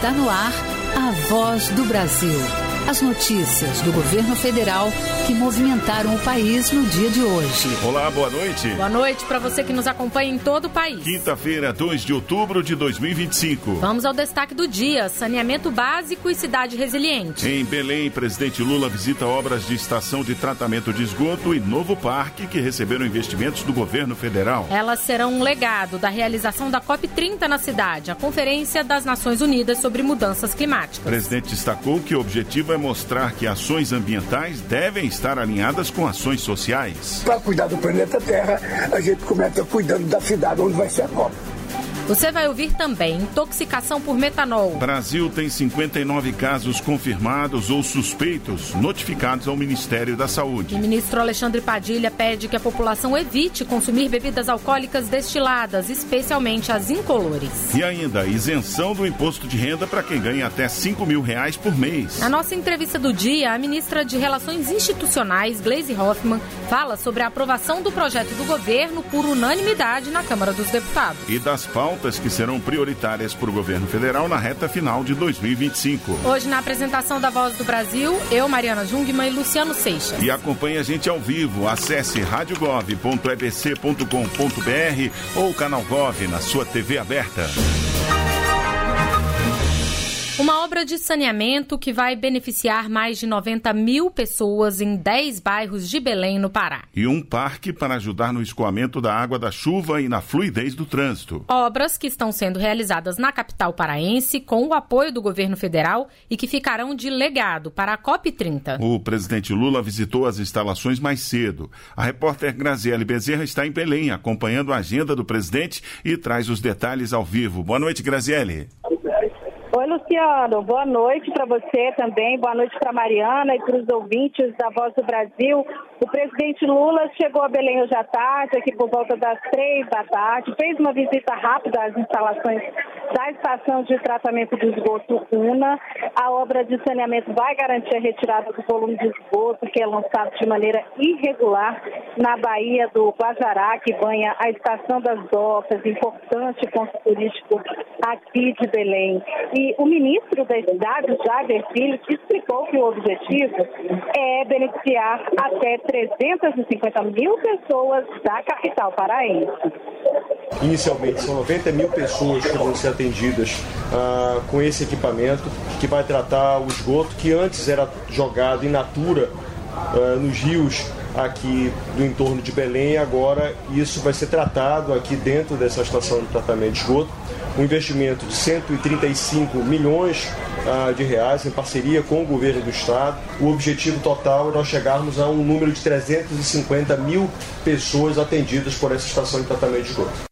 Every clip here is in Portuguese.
Está no ar a Voz do Brasil. As notícias do governo federal que movimentaram o país no dia de hoje. Olá, boa noite. Boa noite para você que nos acompanha em todo o país. Quinta-feira, 2 de outubro de 2025. Vamos ao destaque do dia: saneamento básico e cidade resiliente. Em Belém, presidente Lula visita obras de estação de tratamento de esgoto e novo parque que receberam investimentos do governo federal. Elas serão um legado da realização da COP30 na cidade, a Conferência das Nações Unidas sobre Mudanças Climáticas. O presidente destacou que o objetivo é mostrar que ações ambientais devem estar alinhadas com ações sociais. Para cuidar do planeta Terra, a gente começa cuidando da cidade onde vai ser a COP. Você vai ouvir também intoxicação por metanol. Brasil tem 59 casos confirmados ou suspeitos notificados ao Ministério da Saúde. O ministro Alexandre Padilha pede que a população evite consumir bebidas alcoólicas destiladas, especialmente as incolores. E ainda, isenção do imposto de renda para quem ganha até R$5 mil por mês. Na nossa entrevista do dia, a ministra de Relações Institucionais, Gleisi Hoffmann, fala sobre a aprovação do projeto do governo por unanimidade na Câmara dos Deputados. E das pautas que serão prioritárias para o governo federal na reta final de 2025. Hoje, na apresentação da Voz do Brasil, eu, Mariana Jungmann e Luciano Seixas. E acompanhe a gente ao vivo. Acesse radiogov.ebc.com.br ou Canal Gov na sua TV aberta. Uma obra de saneamento que vai beneficiar mais de 90 mil pessoas em 10 bairros de Belém, no Pará. E um parque para ajudar no escoamento da água da chuva e na fluidez do trânsito. Obras que estão sendo realizadas na capital paraense com o apoio do governo federal e que ficarão de legado para a COP30. O presidente Lula visitou as instalações mais cedo. A repórter Graziele Bezerra está em Belém, acompanhando a agenda do presidente e traz os detalhes ao vivo. Boa noite, Graziele. Oi, Luciano. Boa noite para você também. Boa noite para Mariana e para os ouvintes da Voz do Brasil. O presidente Lula chegou a Belém hoje à tarde, aqui por volta das 3 da tarde, fez uma visita rápida às instalações da estação de tratamento de esgoto UNA. A obra de saneamento vai garantir a retirada do volume de esgoto que é lançado de maneira irregular na Baía do Guajará, que banha a Estação das Docas, importante ponto turístico aqui de Belém. E o ministro da cidade, Jader Filho, explicou que o objetivo é beneficiar até 350 mil pessoas da capital paraense. Inicialmente, são 90 mil pessoas que vão ser atendidas com esse equipamento, que vai tratar o esgoto que antes era jogado in natura nos rios aqui do entorno de Belém. Agora isso vai ser tratado aqui dentro dessa estação de tratamento de esgoto. Um investimento de 135 milhões de reais em parceria com o governo do estado. O objetivo total é nós chegarmos a um número de 350 mil pessoas atendidas por essa estação de tratamento de esgoto.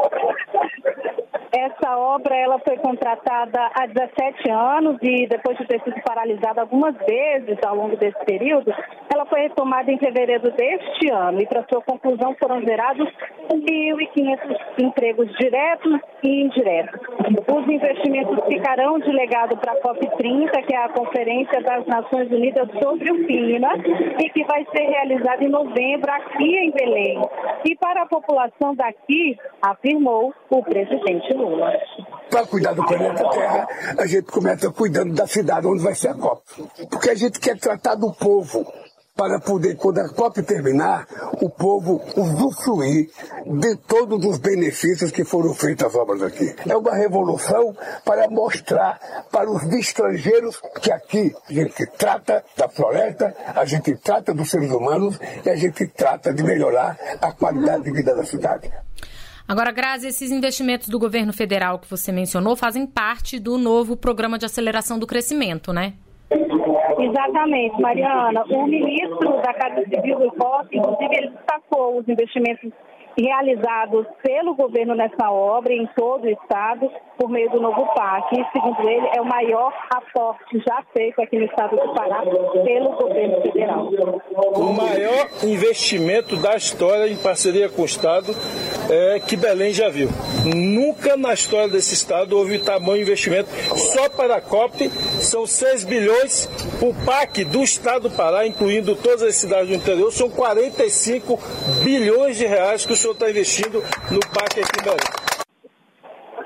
Essa obra ela foi contratada há 17 anos e depois de ter sido paralisada algumas vezes ao longo desse período, ela foi retomada em fevereiro deste ano e para sua conclusão foram gerados 1.500 empregos diretos e indiretos. Os investimentos ficarão de legado para a COP30, que é a Conferência das Nações Unidas sobre o Clima, e que vai ser realizada em novembro aqui em Belém. E para a população daqui, afirmou o presidente Lula. Para cuidar do planeta Terra, a gente começa cuidando da cidade onde vai ser a COP. Porque a gente quer tratar do povo, para poder, quando a COP terminar, o povo usufruir de todos os benefícios que foram feitas as obras aqui. É uma revolução para mostrar para os estrangeiros que aqui a gente trata da floresta, a gente trata dos seres humanos e a gente trata de melhorar a qualidade de vida da cidade. Agora, Grazi, esses investimentos do governo federal que você mencionou fazem parte do novo Programa de Aceleração do Crescimento, né? Exatamente, Mariana. O ministro da Casa Civil do COP, inclusive, ele destacou os investimentos realizados pelo governo nessa obra em todo o estado por meio do novo parque. E, segundo ele, é o maior aporte já feito aqui no estado do Pará pelo governo federal. O maior investimento da história em parceria com o estado que Belém já viu. Nunca na história desse estado houve tamanho investimento. Só para a COP são 6 bilhões. O PAC do estado do Pará, incluindo todas as cidades do interior, são 45 bilhões de reais que o senhor está investindo no PAC aqui em Belém.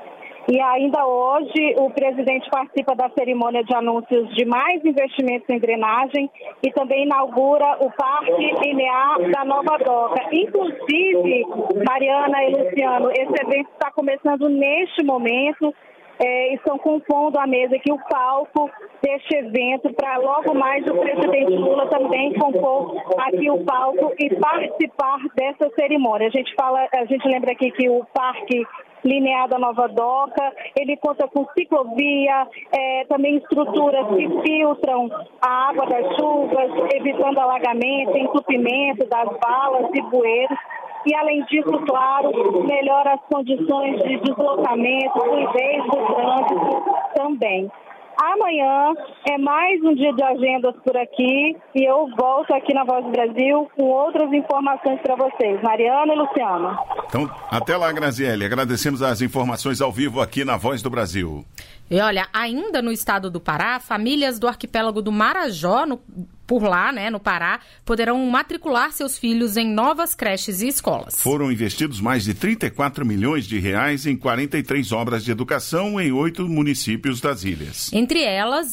E ainda hoje o presidente participa da cerimônia de anúncios de mais investimentos em drenagem e também inaugura o Parque Linear da Nova Doca. Inclusive, Mariana e Luciano, esse evento está começando neste momento. Estão compondo a mesa aqui, o palco deste evento, para logo mais o presidente Lula também compor aqui o palco e participar dessa cerimônia. A gente lembra aqui que o Parque Linear da Nova Doca, ele conta com ciclovia, também estruturas que filtram a água das chuvas, evitando alagamento, entupimento das valas e bueiros. E, além disso, claro, melhora as condições de deslocamento, fluidez do trânsito também. Amanhã é mais um dia de agendas por aqui e eu volto aqui na Voz do Brasil com outras informações para vocês. Mariana e Luciano. Então, até lá, Graziele. Agradecemos as informações ao vivo aqui na Voz do Brasil. E olha, ainda no estado do Pará, famílias do arquipélago do Marajó, por lá, no Pará, poderão matricular seus filhos em novas creches e escolas. Foram investidos mais de 34 milhões de reais em 43 obras de educação em 8 municípios das ilhas. Entre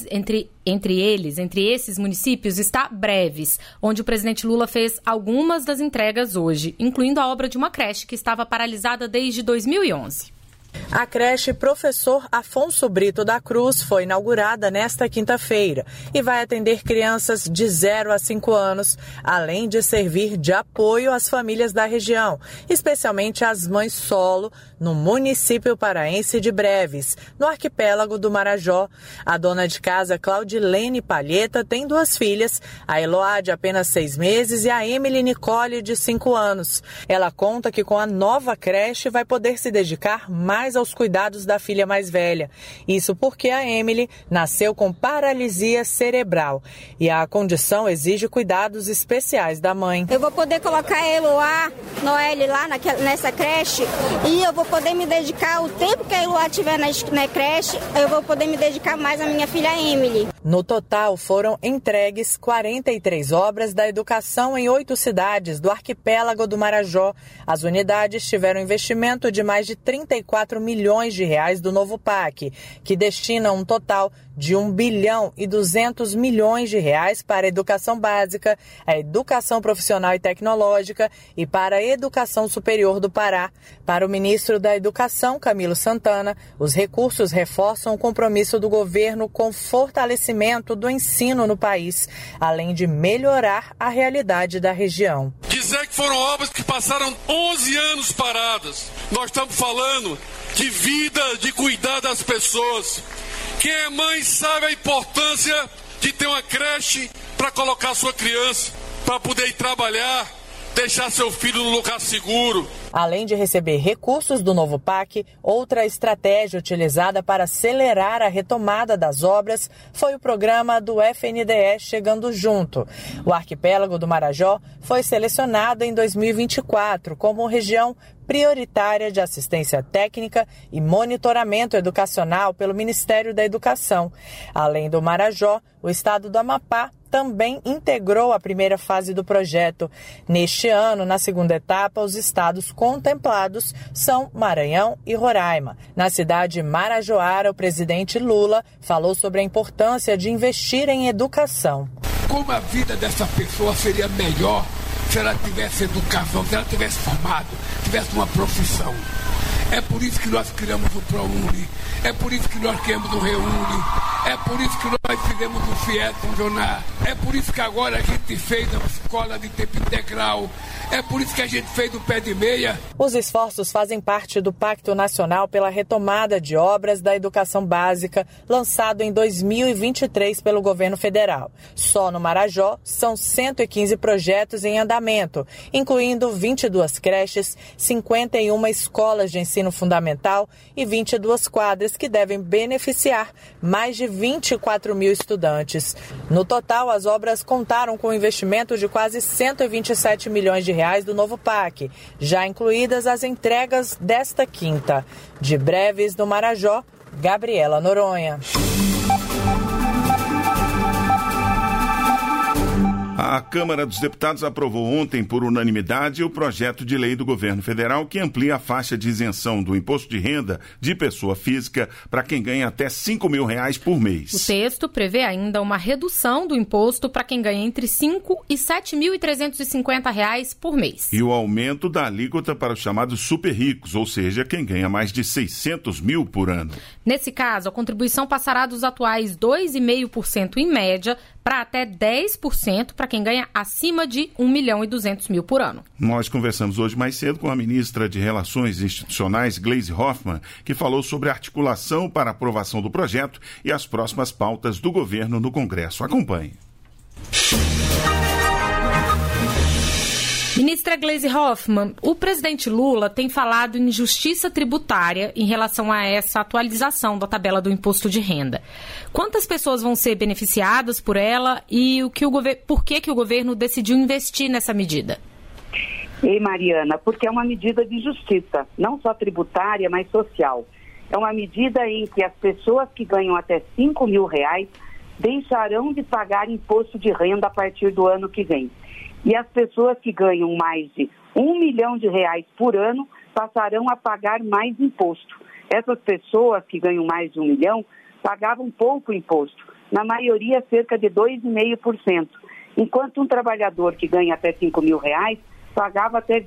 esses municípios está Breves, onde o presidente Lula fez algumas das entregas hoje, incluindo a obra de uma creche que estava paralisada desde 2011. A creche Professor Afonso Brito da Cruz foi inaugurada nesta quinta-feira e vai atender crianças de 0 a 5 anos, além de servir de apoio às famílias da região, especialmente às mães solo, no município paraense de Breves, no arquipélago do Marajó. A dona de casa, Claudilene Palheta, tem 2 filhas, a Eloá, de apenas 6 meses, e a Emily Nicole, de 5 anos. Ela conta que com a nova creche vai poder se dedicar mais aos cuidados da filha mais velha. Isso porque a Emily nasceu com paralisia cerebral e a condição exige cuidados especiais da mãe. Eu vou poder colocar a Eloá, Noelle lá nessa creche e eu vou poder me dedicar, o tempo que a Eloá estiver na creche, eu vou poder me dedicar mais à minha filha Emily. No total, foram entregues 43 obras da educação em 8 cidades do arquipélago do Marajó. As unidades tiveram investimento de mais de 34 milhões de reais do novo PAC, que destina um total de 1 bilhão e 200 milhões de reais para a educação básica, a educação profissional e tecnológica e para a educação superior do Pará. Para o ministro da Educação, Camilo Santana, os recursos reforçam o compromisso do governo com fortalecimento do ensino no país, além de melhorar a realidade da região. Dizer que foram obras que passaram 11 anos paradas. Nós estamos falando de vida, de cuidar das pessoas. Quem é mãe sabe a importância de ter uma creche para colocar sua criança, para poder ir trabalhar, deixar seu filho num lugar seguro. Além de receber recursos do novo PAC, outra estratégia utilizada para acelerar a retomada das obras foi o programa do FNDE Chegando Junto. O arquipélago do Marajó foi selecionado em 2024 como região prioritária de assistência técnica e monitoramento educacional pelo Ministério da Educação. Além do Marajó, o estado do Amapá também integrou a primeira fase do projeto. Neste ano, na segunda etapa, os estados contemplados são Maranhão e Roraima. Na cidade marajoara, o presidente Lula falou sobre a importância de investir em educação. Como a vida dessa pessoa seria melhor se ela tivesse educação, se ela tivesse formado, tivesse uma profissão. É por isso que nós criamos o ProUni, é por isso que nós criamos o Reúne, é por isso que nós fizemos o FIES São Joná, é por isso que agora a gente fez a escola de tempo integral, é por isso que a gente fez o pé de meia. Os esforços fazem parte do Pacto Nacional pela Retomada de Obras da Educação Básica, lançado em 2023 pelo governo federal. Só no Marajó são 115 projetos em andamento, incluindo 22 creches, 51 escolas de ensino fundamental e 22 quadras que devem beneficiar mais de 24 mil estudantes. No total, as obras contaram com um investimento de quase 127 milhões de reais do novo PAC, já incluídas as entregas desta quinta. De Breves, do Marajó, Gabriela Noronha. A Câmara dos Deputados aprovou ontem, por unanimidade, o projeto de lei do governo federal que amplia a faixa de isenção do imposto de renda de pessoa física para quem ganha até R$5.000 por mês. O texto prevê ainda uma redução do imposto para quem ganha entre R$5.000 e R$7.350 por mês. E o aumento da alíquota para os chamados super ricos, ou seja, quem ganha mais de R$600 mil por ano. Nesse caso, a contribuição passará dos atuais 2,5% em média para até 10% para quem ganha acima de R$1.200.000 por ano. Nós conversamos hoje mais cedo com a ministra de Relações Institucionais, Gleisi Hoffmann, que falou sobre a articulação para a aprovação do projeto e as próximas pautas do governo no Congresso. Acompanhe. Ministra Gleisi Hoffmann, o presidente Lula tem falado em justiça tributária em relação a essa atualização da tabela do imposto de renda. Quantas pessoas vão ser beneficiadas por ela e por que o governo decidiu investir nessa medida? Ei, Mariana, porque é uma medida de justiça, não só tributária, mas social. É uma medida em que as pessoas que ganham até R$5.000 deixarão de pagar imposto de renda a partir do ano que vem. E as pessoas que ganham mais de R$1 milhão por ano passarão a pagar mais imposto. Essas pessoas que ganham mais de 1 milhão pagavam pouco imposto, na maioria cerca de 2,5%, enquanto um trabalhador que ganha até R$5.000 pagava até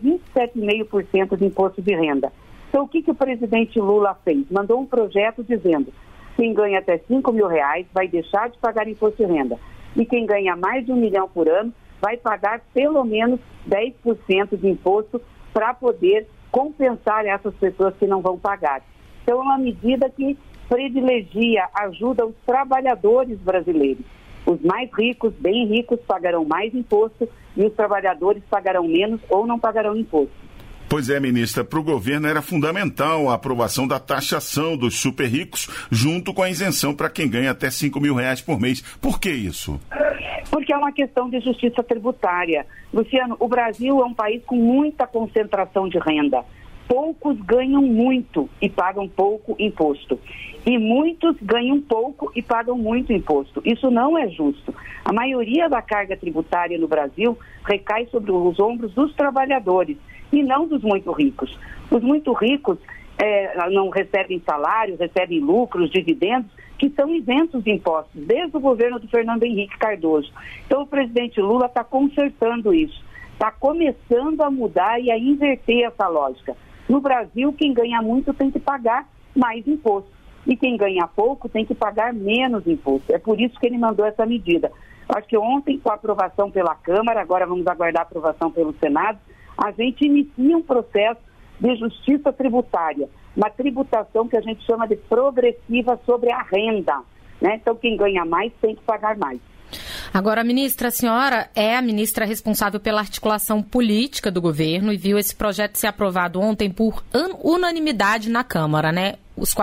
27,5% de imposto de renda. Então, o que o presidente Lula fez? Mandou um projeto dizendo que quem ganha até R$5.000 vai deixar de pagar imposto de renda e quem ganha mais de 1 milhão por ano vai pagar pelo menos 10% de imposto para poder compensar essas pessoas que não vão pagar. Então, é uma medida que privilegia, ajuda os trabalhadores brasileiros. Os mais ricos, bem ricos, pagarão mais imposto e os trabalhadores pagarão menos ou não pagarão imposto. Pois é, ministra, para o governo era fundamental a aprovação da taxação dos super ricos junto com a isenção para quem ganha até R$5.000 por mês. Por que isso? Porque é uma questão de justiça tributária. Luciano, o Brasil é um país com muita concentração de renda. Poucos ganham muito e pagam pouco imposto. E muitos ganham pouco e pagam muito imposto. Isso não é justo. A maioria da carga tributária no Brasil recai sobre os ombros dos trabalhadores e não dos muito ricos. Os muito ricos não recebem salário, recebem lucros, dividendos, que são isentos de impostos, desde o governo do Fernando Henrique Cardoso. Então, o presidente Lula está consertando isso, está começando a mudar e a inverter essa lógica. No Brasil, quem ganha muito tem que pagar mais imposto, e quem ganha pouco tem que pagar menos imposto. É por isso que ele mandou essa medida. Acho que ontem, com a aprovação pela Câmara, agora vamos aguardar a aprovação pelo Senado, a gente inicia um processo de justiça tributária, uma tributação que a gente chama de progressiva sobre a renda, né? Então, quem ganha mais tem que pagar mais. Agora, ministra, a senhora é a ministra responsável pela articulação política do governo e viu esse projeto ser aprovado ontem por unanimidade na Câmara, né? Os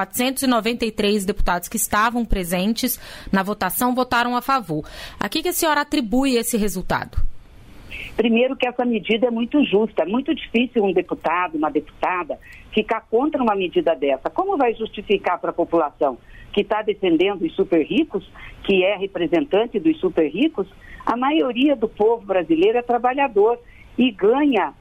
493 deputados que estavam presentes na votação votaram a favor. A que a senhora atribui esse resultado? Primeiro que essa medida é muito justa. É muito difícil um deputado, uma deputada, ficar contra uma medida dessa. Como vai justificar para a população que está defendendo os super ricos, que é representante dos super ricos? A maioria do povo brasileiro é trabalhador e ganha,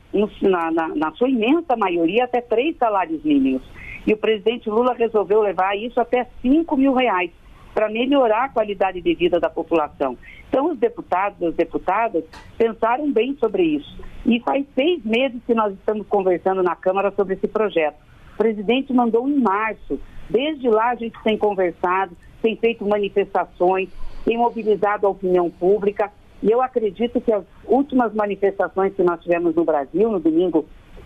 na sua imensa maioria, até 3 salários mínimos. E o presidente Lula resolveu levar isso até R$5.000 para melhorar a qualidade de vida da população. Então, os deputados e as deputadas pensaram bem sobre isso. E faz 6 meses que nós estamos conversando na Câmara sobre esse projeto. O presidente mandou em março. Desde lá a gente tem conversado, tem feito manifestações, tem mobilizado a opinião pública. E eu acredito que as últimas manifestações que nós tivemos no Brasil, no domingo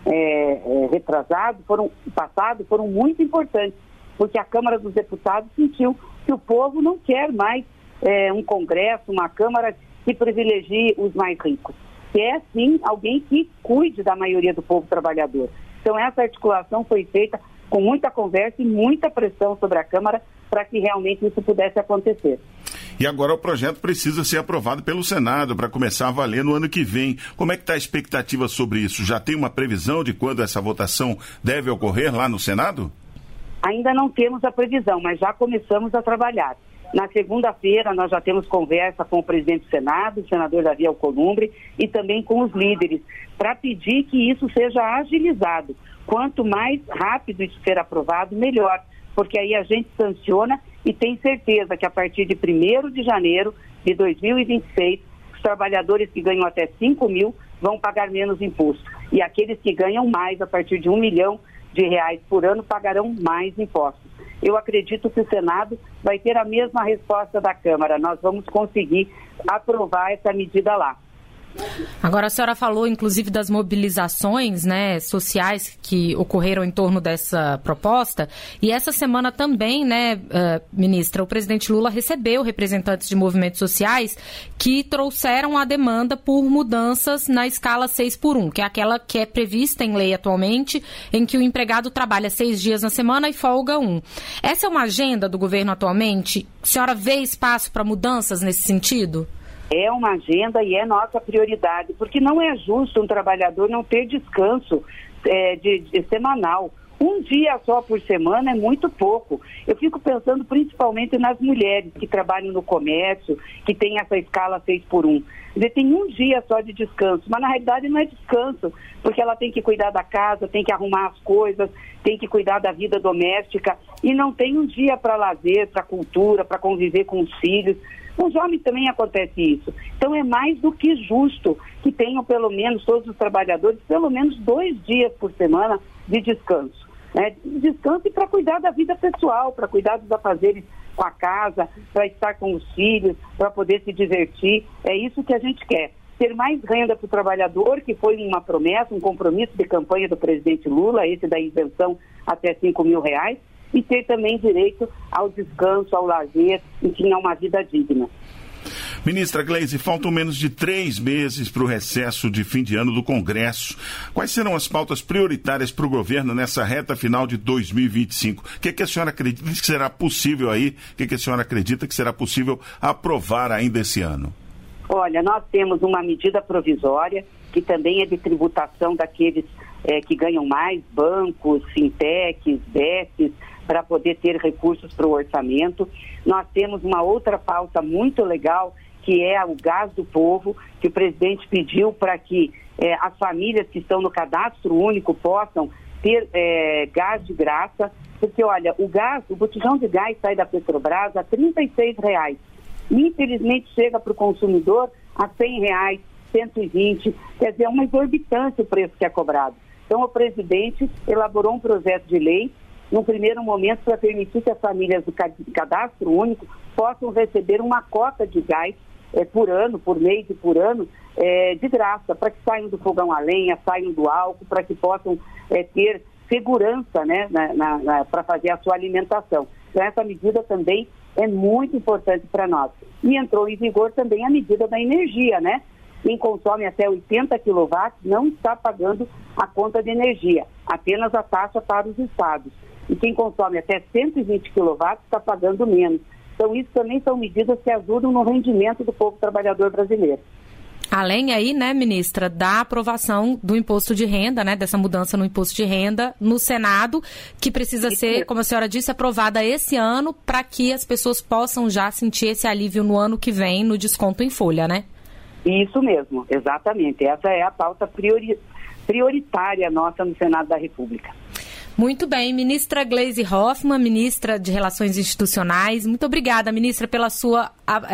passado, foram muito importantes, porque a Câmara dos Deputados sentiu que o povo não quer mais um Congresso, uma Câmara que privilegie os mais ricos. Quer, sim, alguém que cuide da maioria do povo trabalhador. Então, essa articulação foi feita com muita conversa e muita pressão sobre a Câmara para que realmente isso pudesse acontecer. E agora o projeto precisa ser aprovado pelo Senado para começar a valer no ano que vem. Como é que está a expectativa sobre isso? Já tem uma previsão de quando essa votação deve ocorrer lá no Senado? Ainda não temos a previsão, mas já começamos a trabalhar. Na segunda-feira, nós já temos conversa com o presidente do Senado, o senador Davi Alcolumbre, e também com os líderes, para pedir que isso seja agilizado. Quanto mais rápido isso ser aprovado, melhor, porque aí a gente sanciona e tem certeza que a partir de 1º de janeiro de 2026, os trabalhadores que ganham até 5 mil vão pagar menos imposto. E aqueles que ganham mais, a partir de R$1 milhão por ano, pagarão mais impostos. Eu acredito que o Senado vai ter a mesma resposta da Câmara. Nós vamos conseguir aprovar essa medida lá. Agora, a senhora falou, inclusive, das mobilizações, né, sociais que ocorreram em torno dessa proposta. E essa semana também, né, ministra, o presidente Lula recebeu representantes de movimentos sociais que trouxeram a demanda por mudanças na escala 6x1, que é aquela que é prevista em lei atualmente, em que o empregado trabalha 6 dias na semana e folga 1. Essa é uma agenda do governo atualmente? A senhora vê espaço para mudanças nesse sentido? É uma agenda e é nossa prioridade, porque não é justo um trabalhador não ter descanso semanal. Um dia só por semana é muito pouco. Eu fico pensando principalmente nas mulheres que trabalham no comércio, que tem essa escala 6x1. Ele tem um dia só de descanso, mas na realidade não é descanso, porque ela tem que cuidar da casa, tem que arrumar as coisas, tem que cuidar da vida doméstica e não tem um dia para lazer, para cultura, para conviver com os filhos. Com os homens também acontece isso. Então é mais do que justo que tenham pelo menos todos os trabalhadores pelo menos 2 dias por semana de descanso. Né? Descanso e para cuidar da vida pessoal, para cuidar dos afazeres com a casa, para estar com os filhos, para poder se divertir. É isso que a gente quer. Ter mais renda para o trabalhador, que foi uma promessa, um compromisso de campanha do presidente Lula, esse da isenção até R$5 mil, e ter também direito ao descanso, ao lazer, enfim, a uma vida digna. Ministra Gleisi, faltam menos de 3 meses para o recesso de fim de ano do Congresso. Quais serão as pautas prioritárias para o governo nessa reta final de 2025? O que a senhora acredita que será possível aí? O que a senhora acredita que será possível aprovar ainda esse ano? Olha, nós temos uma medida provisória que também é de tributação daqueles que ganham mais, bancos, fintechs, BESs, para poder ter recursos para o orçamento. Nós temos uma outra pauta muito legal, que é o gás do povo, que o presidente pediu para que as famílias que estão no cadastro único possam ter gás de graça, porque, olha, o botijão de gás sai da Petrobras a R$36. Infelizmente chega para o consumidor a R$100, R$120, quer dizer, é uma exorbitância o preço que é cobrado. Então o presidente elaborou um projeto de lei, num primeiro momento, para permitir que as famílias do cadastro único possam receber uma cota de gás por ano, por mês e por ano, de graça, para que saiam do fogão a lenha, saiam do álcool, para que possam ter segurança, né, para fazer a sua alimentação. Então essa medida também é muito importante para nós. E entrou em vigor também a medida da energia, né? Quem consome até 80 kW não está pagando a conta de energia, apenas a taxa para os estados. E quem consome até 120 kW está pagando menos. Então isso também são medidas que ajudam no rendimento do povo trabalhador brasileiro. Além aí, né, ministra, da aprovação do imposto de renda, né, dessa mudança no imposto de renda no Senado, que precisa ser, como a senhora disse, aprovada esse ano para que as pessoas possam já sentir esse alívio no ano que vem no desconto em folha, né? Isso mesmo, exatamente. Essa é a pauta prioritária nossa no Senado da República. Muito bem, ministra Gleisi Hoffmann, ministra de Relações Institucionais. Muito obrigada, ministra, pela sua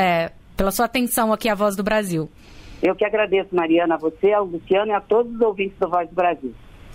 atenção aqui à Voz do Brasil. Eu que agradeço, Mariana, a você, ao Luciano e a todos os ouvintes do Voz do Brasil.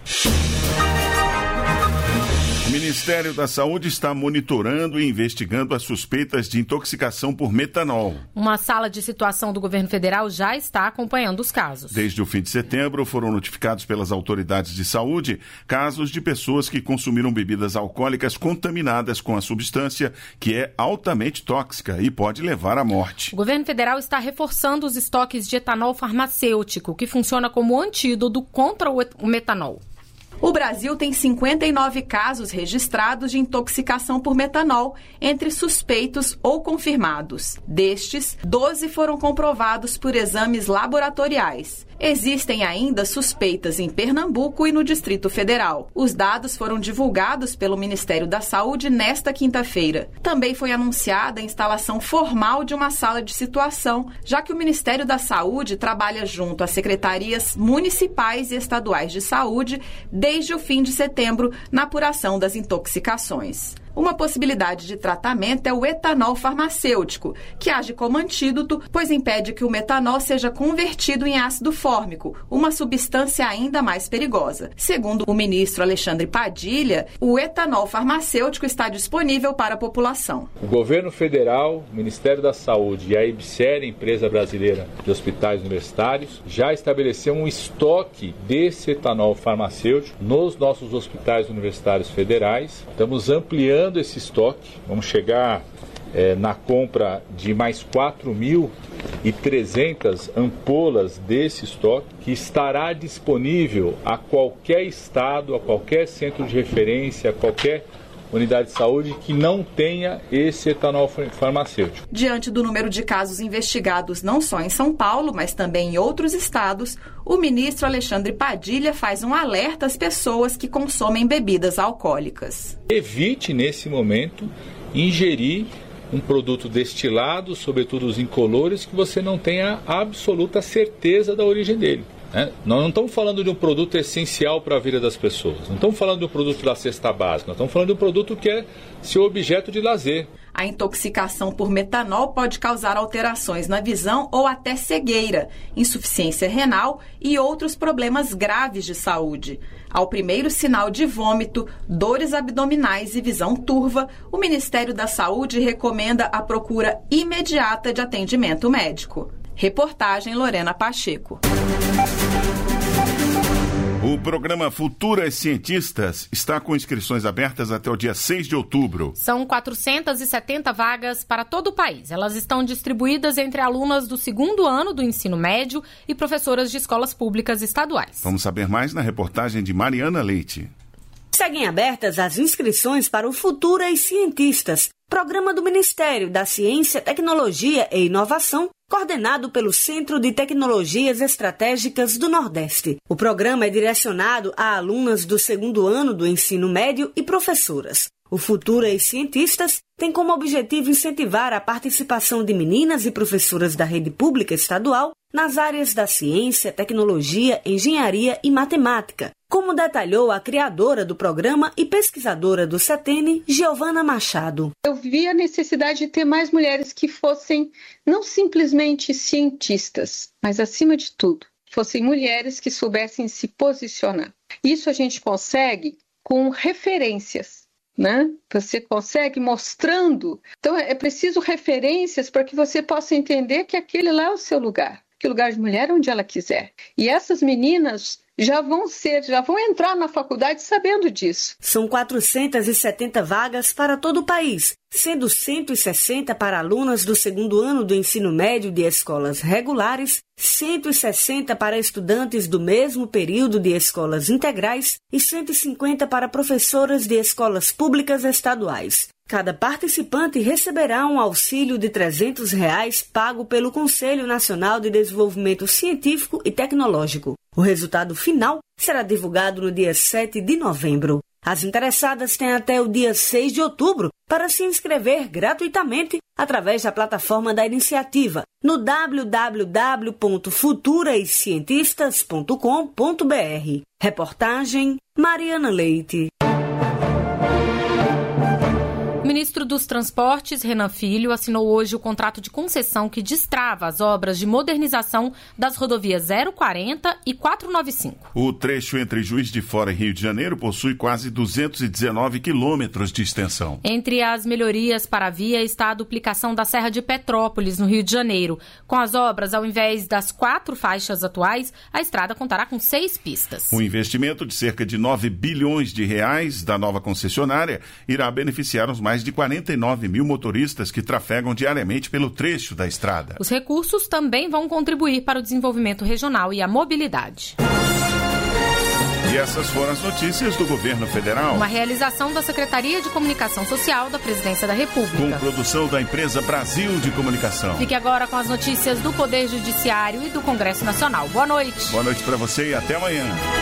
O Ministério da Saúde está monitorando e investigando as suspeitas de intoxicação por metanol. Uma sala de situação do governo federal já está acompanhando os casos. Desde o fim de setembro, foram notificados pelas autoridades de saúde casos de pessoas que consumiram bebidas alcoólicas contaminadas com a substância que é altamente tóxica e pode levar à morte. O governo federal está reforçando os estoques de etanol farmacêutico, que funciona como antídoto contra o metanol. O Brasil tem 59 casos registrados de intoxicação por metanol, entre suspeitos ou confirmados. Destes, 12 foram comprovados por exames laboratoriais. Existem ainda suspeitas em Pernambuco e no Distrito Federal. Os dados foram divulgados pelo Ministério da Saúde nesta quinta-feira. Também foi anunciada a instalação formal de uma sala de situação, já que o Ministério da Saúde trabalha junto às secretarias municipais e estaduais de saúde desde o fim de setembro na apuração das intoxicações. Uma possibilidade de tratamento é o etanol farmacêutico, que age como antídoto, pois impede que o metanol seja convertido em ácido fórmico, uma substância ainda mais perigosa. Segundo o ministro Alexandre Padilha, o etanol farmacêutico está disponível para a população. O governo federal, o Ministério da Saúde e a IBSER, empresa brasileira de hospitais universitários, já estabeleceu um estoque desse etanol farmacêutico nos nossos hospitais universitários federais. Estamos ampliando esse estoque, vamos chegar na compra de mais 4.300 ampolas desse estoque, que estará disponível a qualquer estado, a qualquer centro de referência, a qualquer unidade de saúde que não tenha esse etanol farmacêutico. Diante do número de casos investigados não só em São Paulo, mas também em outros estados, o ministro Alexandre Padilha faz um alerta às pessoas que consomem bebidas alcoólicas. Evite, nesse momento, ingerir um produto destilado, sobretudo os incolores, que você não tenha absoluta certeza da origem dele. Nós não estamos falando de um produto essencial para a vida das pessoas, não estamos falando de um produto da cesta básica, nós estamos falando de um produto que é seu objeto de lazer. A intoxicação por metanol pode causar alterações na visão ou até cegueira, insuficiência renal e outros problemas graves de saúde. Ao primeiro sinal de vômito, dores abdominais e visão turva, o Ministério da Saúde recomenda a procura imediata de atendimento médico. Reportagem Lorena Pacheco. O programa Futuras Cientistas está com inscrições abertas até o dia 6 de outubro. São 470 vagas para todo o país. Elas estão distribuídas entre alunas do segundo ano do ensino médio e professoras de escolas públicas estaduais. Vamos saber mais na reportagem de Mariana Leite. Seguem abertas as inscrições para o Futuras Cientistas, programa do Ministério da Ciência, Tecnologia e Inovação, coordenado pelo Centro de Tecnologias Estratégicas do Nordeste. O programa é direcionado a alunas do segundo ano do ensino médio e professoras. O Futuras Cientistas tem como objetivo incentivar a participação de meninas e professoras da rede pública estadual nas áreas da ciência, tecnologia, engenharia e matemática, como detalhou a criadora do programa e pesquisadora do CETENE, Giovana Machado. Eu vi a necessidade de ter mais mulheres que fossem não simplesmente cientistas, mas, acima de tudo, fossem mulheres que soubessem se posicionar. Isso a gente consegue com referências, né? Você consegue mostrando. Então, é preciso referências para que você possa entender que aquele lá é o seu lugar. Que lugar de mulher é onde ela quiser. E essas meninas já vão entrar na faculdade sabendo disso. São 470 vagas para todo o país, sendo 160 para alunas do segundo ano do ensino médio de escolas regulares, 160 para estudantes do mesmo período de escolas integrais e 150 para professoras de escolas públicas estaduais. Cada participante receberá um auxílio de R$300 pago pelo Conselho Nacional de Desenvolvimento Científico e Tecnológico. O resultado final será divulgado no dia 7 de novembro. As interessadas têm até o dia 6 de outubro para se inscrever gratuitamente através da plataforma da iniciativa no www.futurascientistas.com.br. Reportagem Mariana Leite. O ministro dos Transportes, Renan Filho, assinou hoje o contrato de concessão que destrava as obras de modernização das rodovias 040 e 495. O trecho entre Juiz de Fora e Rio de Janeiro possui quase 219 quilômetros de extensão. Entre as melhorias para a via está a duplicação da Serra de Petrópolis, no Rio de Janeiro. Com as obras, ao invés das 4 faixas atuais, a estrada contará com 6 pistas. O investimento de cerca de 9 bilhões de reais da nova concessionária irá beneficiar os mais de 49 mil motoristas que trafegam diariamente pelo trecho da estrada. Os recursos também vão contribuir para o desenvolvimento regional e a mobilidade. E essas foram as notícias do Governo Federal. Uma realização da Secretaria de Comunicação Social da Presidência da República. Com produção da empresa Brasil de Comunicação. Fique agora com as notícias do Poder Judiciário e do Congresso Nacional. Boa noite. Boa noite para você e até amanhã.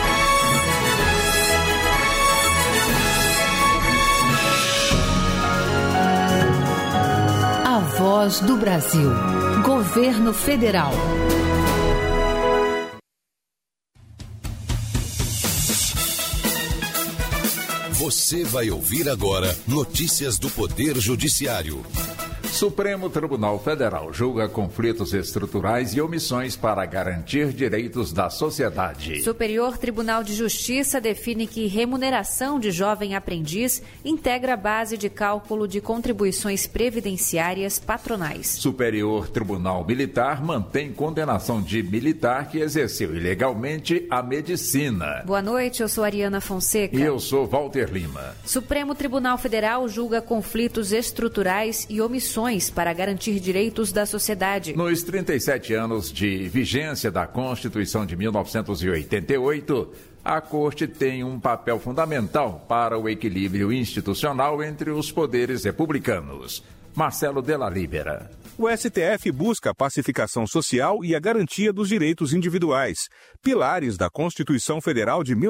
A Voz do Brasil. Governo Federal. Você vai ouvir agora notícias do Poder Judiciário. Supremo Tribunal Federal julga conflitos estruturais e omissões para garantir direitos da sociedade. Superior Tribunal de Justiça define que remuneração de jovem aprendiz integra a base de cálculo de contribuições previdenciárias patronais. Superior Tribunal Militar mantém condenação de militar que exerceu ilegalmente a medicina. Boa noite, eu sou Ariana Fonseca. E eu sou Walter Lima. Supremo Tribunal Federal julga conflitos estruturais e omissões para garantir direitos da sociedade. Nos 37 anos de vigência da Constituição de 1988, a Corte tem um papel fundamental para o equilíbrio institucional entre os poderes republicanos. Marcelo Della Libera. O STF busca a pacificação social e a garantia dos direitos individuais, pilares da Constituição Federal de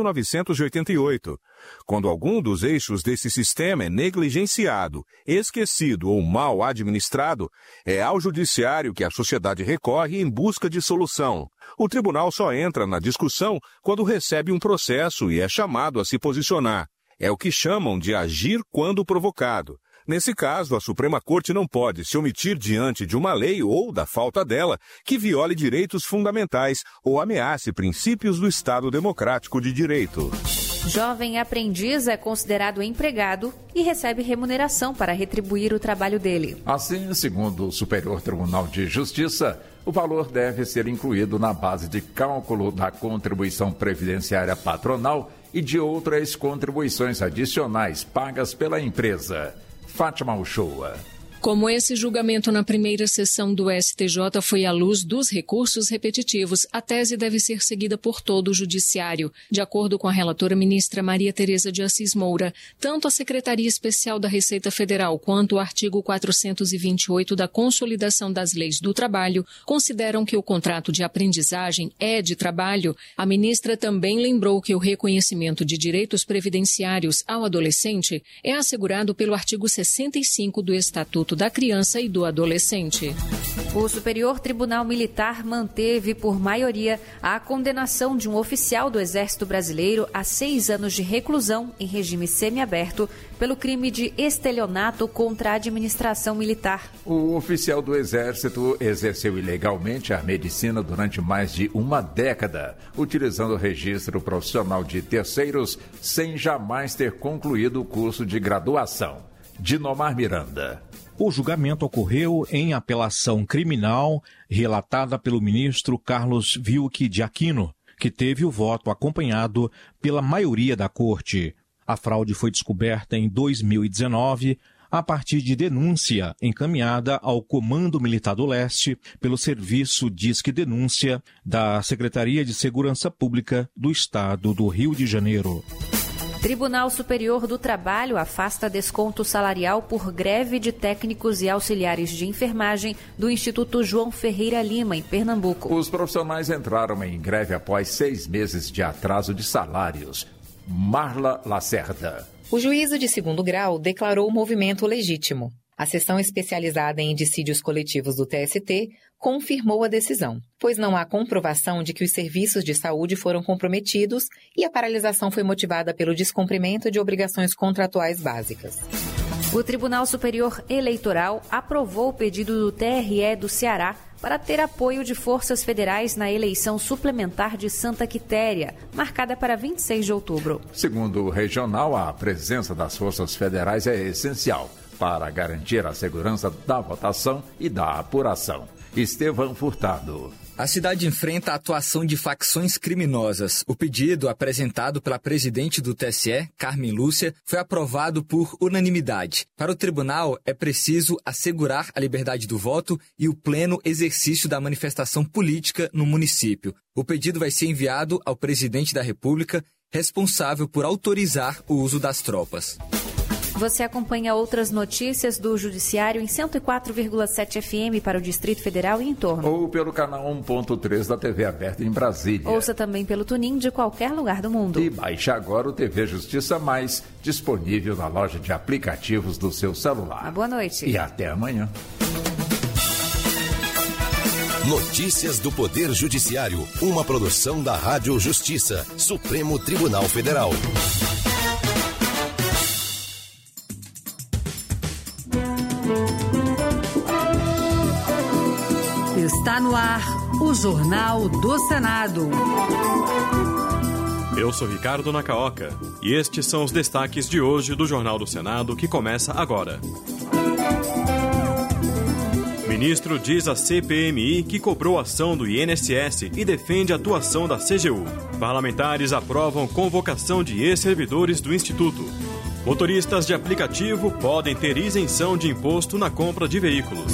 1988. Quando algum dos eixos desse sistema é negligenciado, esquecido ou mal administrado, é ao judiciário que a sociedade recorre em busca de solução. O tribunal só entra na discussão quando recebe um processo e é chamado a se posicionar. É o que chamam de agir quando provocado. Nesse caso, a Suprema Corte não pode se omitir diante de uma lei ou da falta dela que viole direitos fundamentais ou ameace princípios do Estado Democrático de Direito. Jovem aprendiz é considerado empregado e recebe remuneração para retribuir o trabalho dele. Assim, segundo o Superior Tribunal de Justiça, o valor deve ser incluído na base de cálculo da contribuição previdenciária patronal e de outras contribuições adicionais pagas pela empresa. Fátima Uchoa. Como esse julgamento na primeira sessão do STJ foi à luz dos recursos repetitivos, a tese deve ser seguida por todo o judiciário. De acordo com a relatora ministra Maria Tereza de Assis Moura, tanto a Secretaria Especial da Receita Federal quanto o artigo 428 da Consolidação das Leis do Trabalho consideram que o contrato de aprendizagem é de trabalho. A ministra também lembrou que o reconhecimento de direitos previdenciários ao adolescente é assegurado pelo artigo 65 do Estatuto da Criança e do Adolescente. O Superior Tribunal Militar manteve, por maioria, a condenação de um oficial do Exército Brasileiro a 6 anos de reclusão em regime semiaberto pelo crime de estelionato contra a administração militar. O oficial do Exército exerceu ilegalmente a medicina durante mais de uma década, utilizando o registro profissional de terceiros sem jamais ter concluído o curso de graduação. Dinomar Miranda. O julgamento ocorreu em apelação criminal relatada pelo ministro Carlos Wilke de Aquino, que teve o voto acompanhado pela maioria da corte. A fraude foi descoberta em 2019 a partir de denúncia encaminhada ao Comando Militar do Leste pelo Serviço Disque Denúncia da Secretaria de Segurança Pública do Estado do Rio de Janeiro. Tribunal Superior do Trabalho afasta desconto salarial por greve de técnicos e auxiliares de enfermagem do Instituto João Ferreira Lima, em Pernambuco. Os profissionais entraram em greve após 6 meses de atraso de salários. Marla Lacerda. O juízo de 2º grau declarou o movimento legítimo. A seção especializada em dissídios coletivos do TST confirmou a decisão, pois não há comprovação de que os serviços de saúde foram comprometidos e a paralisação foi motivada pelo descumprimento de obrigações contratuais básicas. O Tribunal Superior Eleitoral aprovou o pedido do TRE do Ceará para ter apoio de forças federais na eleição suplementar de Santa Quitéria, marcada para 26 de outubro. Segundo o regional, a presença das forças federais é essencial para garantir a segurança da votação e da apuração. Estevão Furtado. A cidade enfrenta a atuação de facções criminosas. O pedido, apresentado pela presidente do TSE, Carmen Lúcia, foi aprovado por unanimidade. Para o tribunal, é preciso assegurar a liberdade do voto e o pleno exercício da manifestação política no município. O pedido vai ser enviado ao presidente da República, responsável por autorizar o uso das tropas. Você acompanha outras notícias do Judiciário em 104,7 FM para o Distrito Federal e em torno. Ou pelo canal 1.3 da TV aberta em Brasília. Ouça também pelo TuneIn de qualquer lugar do mundo. E baixe agora o TV Justiça Mais, disponível na loja de aplicativos do seu celular. Uma boa noite. E até amanhã. Notícias do Poder Judiciário, uma produção da Rádio Justiça, Supremo Tribunal Federal. Está no ar o Jornal do Senado. Eu sou Ricardo Nacaoca e estes são os destaques de hoje do Jornal do Senado que começa agora. Ministro diz à CPMI que cobrou ação do INSS e defende a atuação da CGU. Parlamentares aprovam convocação de ex-servidores do Instituto. Motoristas de aplicativo podem ter isenção de imposto na compra de veículos.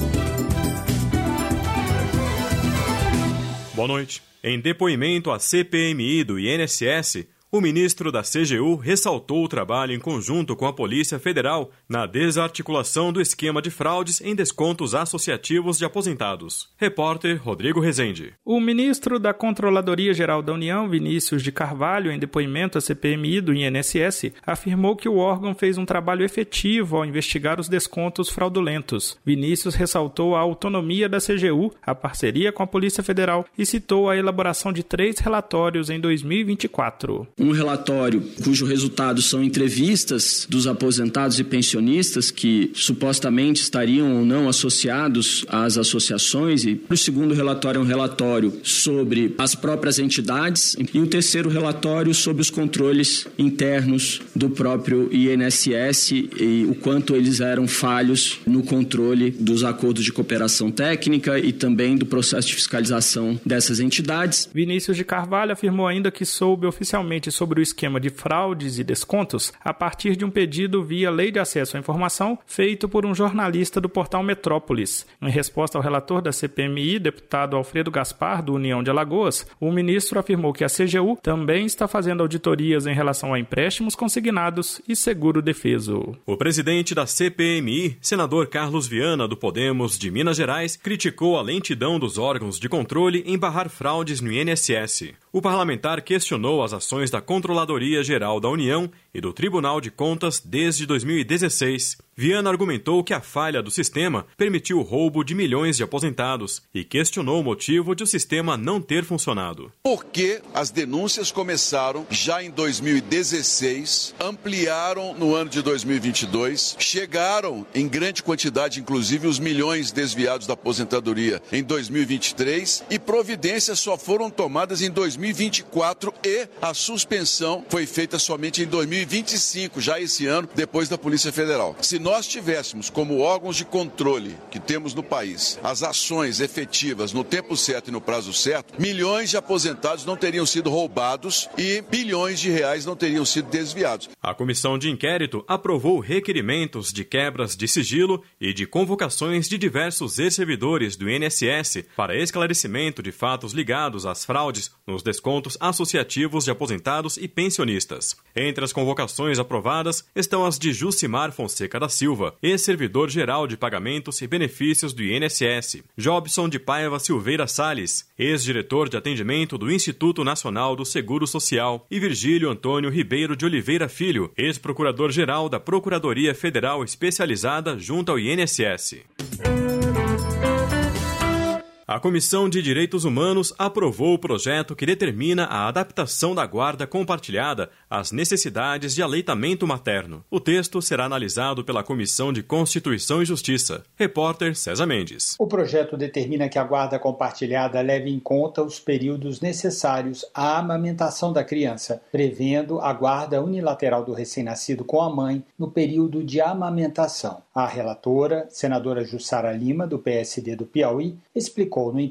Boa noite. Em depoimento à CPMI do INSS, o ministro da CGU ressaltou o trabalho em conjunto com a Polícia Federal na desarticulação do esquema de fraudes em descontos associativos de aposentados. Repórter Rodrigo Rezende. O ministro da Controladoria Geral da União, Vinícius de Carvalho, em depoimento à CPMI do INSS, afirmou que o órgão fez um trabalho efetivo ao investigar os descontos fraudulentos. Vinícius ressaltou a autonomia da CGU, a parceria com a Polícia Federal e citou a elaboração de 3 relatórios em 2024. Um relatório cujo resultado são entrevistas dos aposentados e pensionistas que supostamente estariam ou não associados às associações. E o segundo relatório é um relatório sobre as próprias entidades. E o terceiro relatório sobre os controles internos do próprio INSS e o quanto eles eram falhos no controle dos acordos de cooperação técnica e também do processo de fiscalização dessas entidades. Vinícius de Carvalho afirmou ainda que soube oficialmente sobre o esquema de fraudes e descontos a partir de um pedido via Lei de Acesso à Informação feito por um jornalista do portal Metrópolis. Em resposta ao relator da CPMI, deputado Alfredo Gaspar, do União de Alagoas, o ministro afirmou que a CGU também está fazendo auditorias em relação a empréstimos consignados e seguro-defeso. O presidente da CPMI, senador Carlos Viana, do Podemos de Minas Gerais, criticou a lentidão dos órgãos de controle em barrar fraudes no INSS. O parlamentar questionou as ações da Controladoria Geral da União e do Tribunal de Contas desde 2016. Viana argumentou que a falha do sistema permitiu o roubo de milhões de aposentados e questionou o motivo de o sistema não ter funcionado. Porque as denúncias começaram já em 2016, ampliaram no ano de 2022, chegaram em grande quantidade, inclusive os milhões desviados da aposentadoria em 2023 e providências só foram tomadas em 2024 e a suspensão foi feita somente em 2025, já esse ano, depois da Polícia Federal. Se nós tivéssemos como órgãos de controle que temos no país as ações efetivas no tempo certo e no prazo certo, milhões de aposentados não teriam sido roubados e bilhões de reais não teriam sido desviados. A comissão de inquérito aprovou requerimentos de quebras de sigilo e de convocações de diversos ex-servidores do INSS para esclarecimento de fatos ligados às fraudes nos descontos associativos de aposentados e pensionistas. Entre as convocações aprovadas estão as de Jucimar Fonseca da Silva, ex-servidor-geral de pagamentos e benefícios do INSS, Jobson de Paiva Silveira Salles, ex-diretor de atendimento do Instituto Nacional do Seguro Social, e Virgílio Antônio Ribeiro de Oliveira Filho, ex-procurador-geral da Procuradoria Federal Especializada junto ao INSS. A Comissão de Direitos Humanos aprovou o projeto que determina a adaptação da guarda compartilhada às necessidades de aleitamento materno. O texto será analisado pela Comissão de Constituição e Justiça. Repórter César Mendes. O projeto determina que a guarda compartilhada leve em conta os períodos necessários à amamentação da criança, prevendo a guarda unilateral do recém-nascido com a mãe no período de amamentação. A relatora, senadora Jussara Lima, do PSD do Piauí, explicou, no entanto,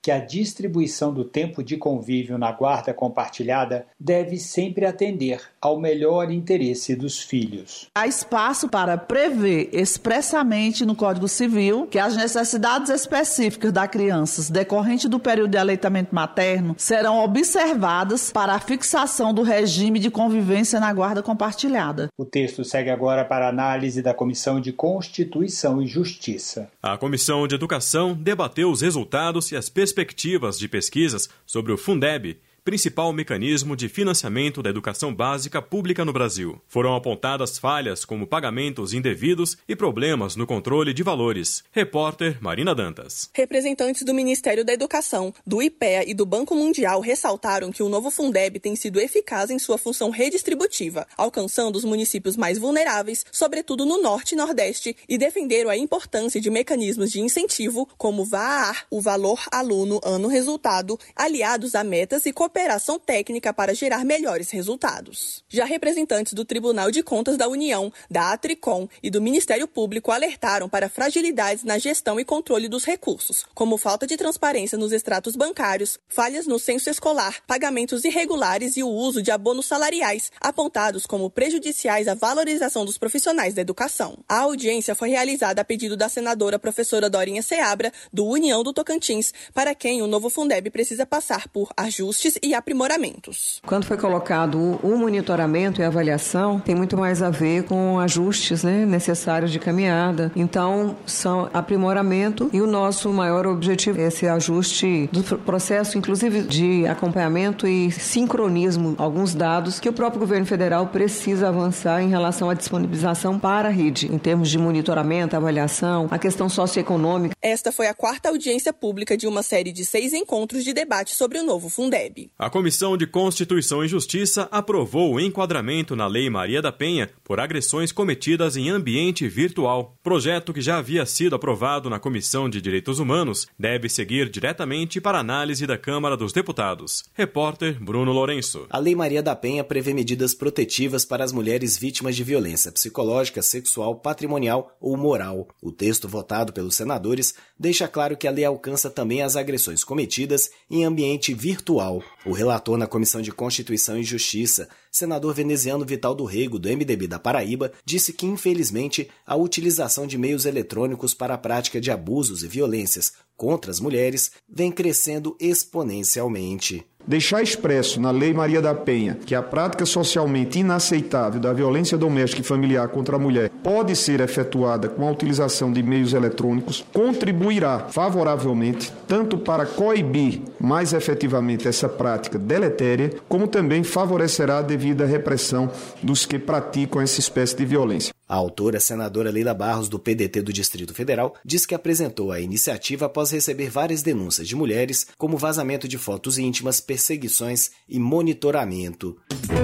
que a distribuição do tempo de convívio na guarda compartilhada deve sempre atender ao melhor interesse dos filhos. Há espaço para prever expressamente no Código Civil que as necessidades específicas da criança decorrente do período de aleitamento materno serão observadas para a fixação do regime de convivência na guarda compartilhada. O texto segue agora para análise da Comissão de Constituição e Justiça. A Comissão de Educação debateu os resultados e as perspectivas de pesquisas sobre o Fundeb, principal mecanismo de financiamento da educação básica pública no Brasil. Foram apontadas falhas como pagamentos indevidos e problemas no controle de valores. Repórter Marina Dantas. Representantes do Ministério da Educação, do IPEA e do Banco Mundial ressaltaram que o novo Fundeb tem sido eficaz em sua função redistributiva, alcançando os municípios mais vulneráveis, sobretudo no Norte e Nordeste, e defenderam a importância de mecanismos de incentivo, como o VAR, o Valor Aluno Ano Resultado, aliados a metas e cooperação técnica para gerar melhores resultados. Já representantes do Tribunal de Contas da União, da Atricom e do Ministério Público alertaram para fragilidades na gestão e controle dos recursos, como falta de transparência nos extratos bancários, falhas no censo escolar, pagamentos irregulares e o uso de abonos salariais, apontados como prejudiciais à valorização dos profissionais da educação. A audiência foi realizada a pedido da senadora professora Dorinha Seabra, do União do Tocantins, para quem o novo Fundeb precisa passar por ajustes e aprimoramentos. Quando foi colocado o monitoramento e avaliação, tem muito mais a ver com ajustes, necessários de caminhada. Então, são aprimoramento e o nosso maior objetivo é esse ajuste do processo, inclusive de acompanhamento e sincronismo, alguns dados que o próprio governo federal precisa avançar em relação à disponibilização para a rede, em termos de monitoramento, avaliação, a questão socioeconômica. Esta foi a 4ª audiência pública de uma série de 6 encontros de debate sobre o novo Fundeb. A Comissão de Constituição e Justiça aprovou o enquadramento na Lei Maria da Penha por agressões cometidas em ambiente virtual. Projeto que já havia sido aprovado na Comissão de Direitos Humanos deve seguir diretamente para análise da Câmara dos Deputados. Repórter Bruno Lourenço. A Lei Maria da Penha prevê medidas protetivas para as mulheres vítimas de violência psicológica, sexual, patrimonial ou moral. O texto votado pelos senadores deixa claro que a lei alcança também as agressões cometidas em ambiente virtual. O relator na Comissão de Constituição e Justiça, senador veneziano Vital do Rego, do MDB da Paraíba, disse que, infelizmente, a utilização de meios eletrônicos para a prática de abusos e violências contra as mulheres vem crescendo exponencialmente. Deixar expresso na Lei Maria da Penha que a prática socialmente inaceitável da violência doméstica e familiar contra a mulher pode ser efetuada com a utilização de meios eletrônicos contribuirá favoravelmente tanto para coibir mais efetivamente essa prática deletéria, como também favorecerá a devida repressão dos que praticam essa espécie de violência. A autora, senadora Leila Barros, do PDT do Distrito Federal, diz que apresentou a iniciativa após receber várias denúncias de mulheres, como vazamento de fotos íntimas, perseguições e monitoramento.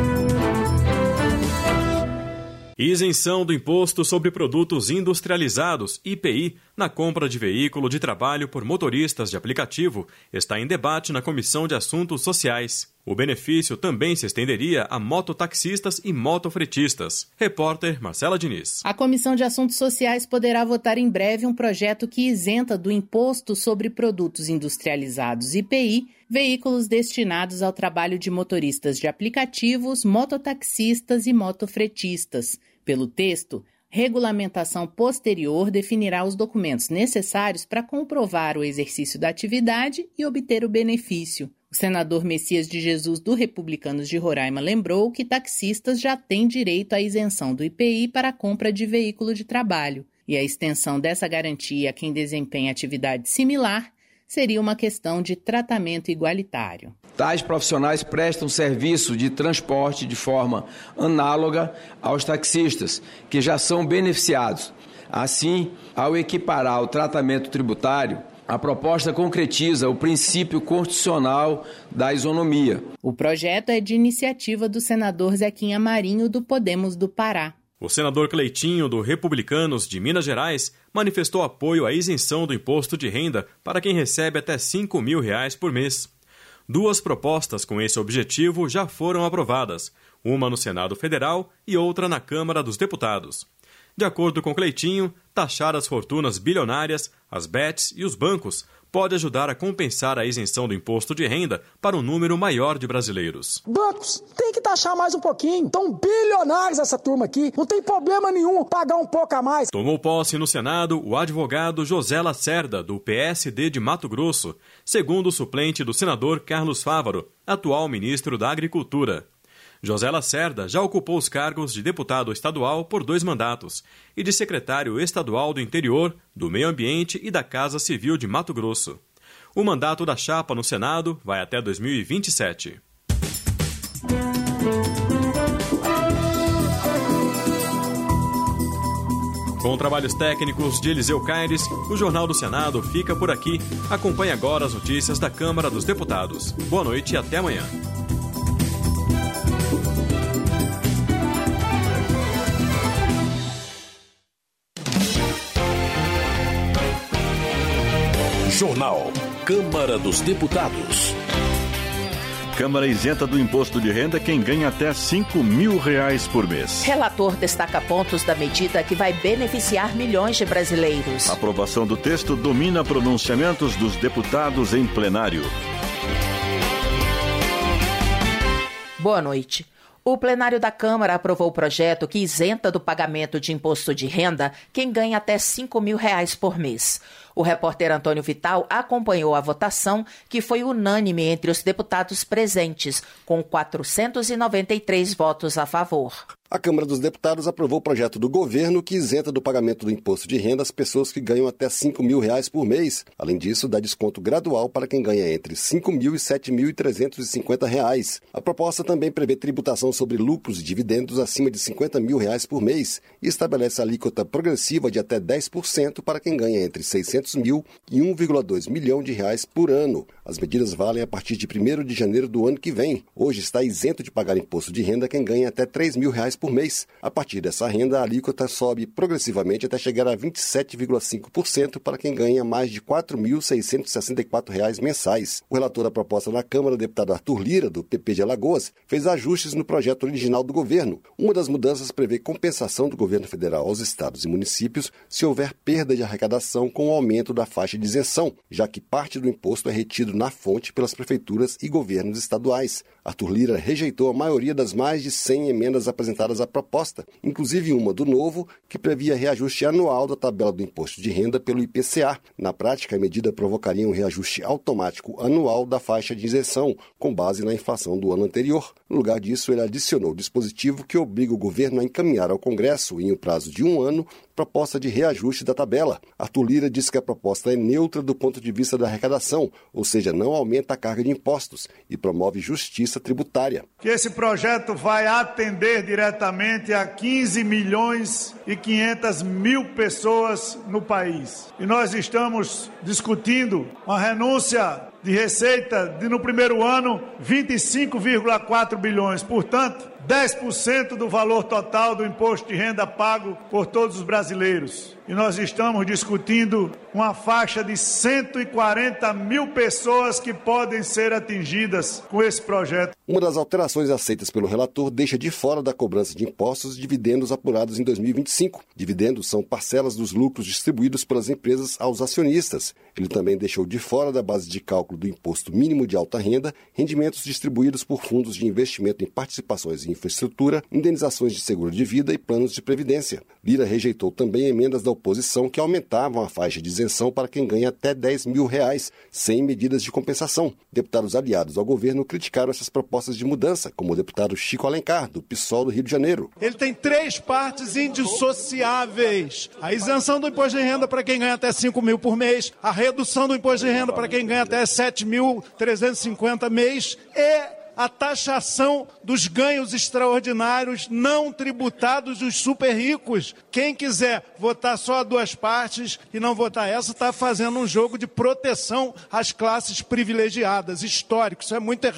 Isenção do Imposto sobre Produtos Industrializados, IPI, na compra de veículo de trabalho por motoristas de aplicativo está em debate na Comissão de Assuntos Sociais. O benefício também se estenderia a mototaxistas e motofretistas. Repórter Marcela Diniz. A Comissão de Assuntos Sociais poderá votar em breve um projeto que isenta do Imposto sobre Produtos Industrializados, IPI, veículos destinados ao trabalho de motoristas de aplicativos, mototaxistas e motofretistas. Pelo texto, regulamentação posterior definirá os documentos necessários para comprovar o exercício da atividade e obter o benefício. O senador Messias de Jesus, do Republicanos de Roraima, lembrou que taxistas já têm direito à isenção do IPI para a compra de veículo de trabalho, e a extensão dessa garantia a quem desempenha atividade similar seria uma questão de tratamento igualitário. Tais profissionais prestam serviço de transporte de forma análoga aos taxistas, que já são beneficiados. Assim, ao equiparar o tratamento tributário, a proposta concretiza o princípio constitucional da isonomia. O projeto é de iniciativa do senador Zequinha Marinho, do Podemos do Pará. O senador Cleitinho, do Republicanos de Minas Gerais, manifestou apoio à isenção do imposto de renda para quem recebe até R$ 5.000 por mês. 2 propostas com esse objetivo já foram aprovadas, uma no Senado Federal e outra na Câmara dos Deputados. De acordo com Cleitinho, taxar as fortunas bilionárias, as bets e os bancos pode ajudar a compensar a isenção do imposto de renda para um número maior de brasileiros. Bancos tem que taxar mais um pouquinho. Estão bilionários essa turma aqui. Não tem problema nenhum pagar um pouco a mais. Tomou posse no Senado o advogado José Lacerda, do PSD de Mato Grosso, segundo o suplente do senador Carlos Fávaro, atual ministro da Agricultura. José Lacerda já ocupou os cargos de deputado estadual por 2 mandatos e de secretário estadual do Interior, do Meio Ambiente e da Casa Civil de Mato Grosso. O mandato da chapa no Senado vai até 2027. Com trabalhos técnicos de Eliseu Caires, o Jornal do Senado fica por aqui. Acompanhe agora as notícias da Câmara dos Deputados. Boa noite e até amanhã. Jornal Câmara dos Deputados. Câmara isenta do imposto de renda quem ganha até R$5.000 por mês. Relator destaca pontos da medida que vai beneficiar milhões de brasileiros. A aprovação do texto domina pronunciamentos dos deputados em plenário. Boa noite. O plenário da Câmara aprovou o projeto que isenta do pagamento de imposto de renda quem ganha até R$5.000 por mês. O repórter Antônio Vital acompanhou a votação, que foi unânime entre os deputados presentes, com 493 votos a favor. A Câmara dos Deputados aprovou o projeto do governo que isenta do pagamento do imposto de renda as pessoas que ganham até R$5.000 por mês. Além disso, dá desconto gradual para quem ganha entre R$5.000 e R$7.350. A proposta também prevê tributação sobre lucros e dividendos acima de R$50.000 por mês e estabelece alíquota progressiva de até 10% para quem ganha entre R$600.000 e R$1,2 milhão por ano. As medidas valem a partir de 1º de janeiro do ano que vem. Hoje está isento de pagar imposto de renda quem ganha até R$3.000 por mês. A partir dessa renda, a alíquota sobe progressivamente até chegar a 27,5% para quem ganha mais de R$4.664 mensais. O relator da proposta na Câmara, o deputado Arthur Lira, do PP de Alagoas, fez ajustes no projeto original do governo. Uma das mudanças prevê compensação do governo federal aos estados e municípios se houver perda de arrecadação com o aumento da faixa de isenção, já que parte do imposto é retido na fonte pelas prefeituras e governos estaduais. Arthur Lira rejeitou a maioria das mais de 100 emendas apresentadas à proposta, inclusive uma do Novo, que previa reajuste anual da tabela do imposto de renda pelo IPCA. Na prática, a medida provocaria um reajuste automático anual da faixa de isenção, com base na inflação do ano anterior. No lugar disso, ele adicionou o dispositivo que obriga o governo a encaminhar ao Congresso, em um prazo de 1 ano, proposta de reajuste da tabela. Arthur Lira disse que a proposta é neutra do ponto de vista da arrecadação, ou seja, não aumenta a carga de impostos e promove justiça tributária. Que esse projeto vai atender diretamente a 15.500.000 pessoas no país. E nós estamos discutindo uma renúncia de receita de, no primeiro ano, 25,4 bilhões. Portanto, 10% do valor total do imposto de renda pago por todos os brasileiros. E nós estamos discutindo uma faixa de 140.000 pessoas que podem ser atingidas com esse projeto. Uma das alterações aceitas pelo relator deixa de fora da cobrança de impostos dividendos apurados em 2025. Dividendos são parcelas dos lucros distribuídos pelas empresas aos acionistas. Ele também deixou de fora da base de cálculo do imposto mínimo de alta renda rendimentos distribuídos por fundos de investimento em participações em infraestrutura, indenizações de seguro de vida e planos de previdência. Lira rejeitou também emendas da oposição que aumentavam a faixa de isenção para quem ganha até R$10.000, sem medidas de compensação. Deputados aliados ao governo criticaram essas propostas de mudança, como o deputado Chico Alencar, do PSOL do Rio de Janeiro. Ele tem 3 partes indissociáveis: a isenção do imposto de renda para quem ganha até R$5.000 por mês, a redução do imposto de renda para quem ganha até R$7.350 mês e a taxação dos ganhos extraordinários não tributados dos super ricos. Quem quiser votar só 2 partes e não votar essa, está fazendo um jogo de proteção às classes privilegiadas. Histórico, isso é muito errado.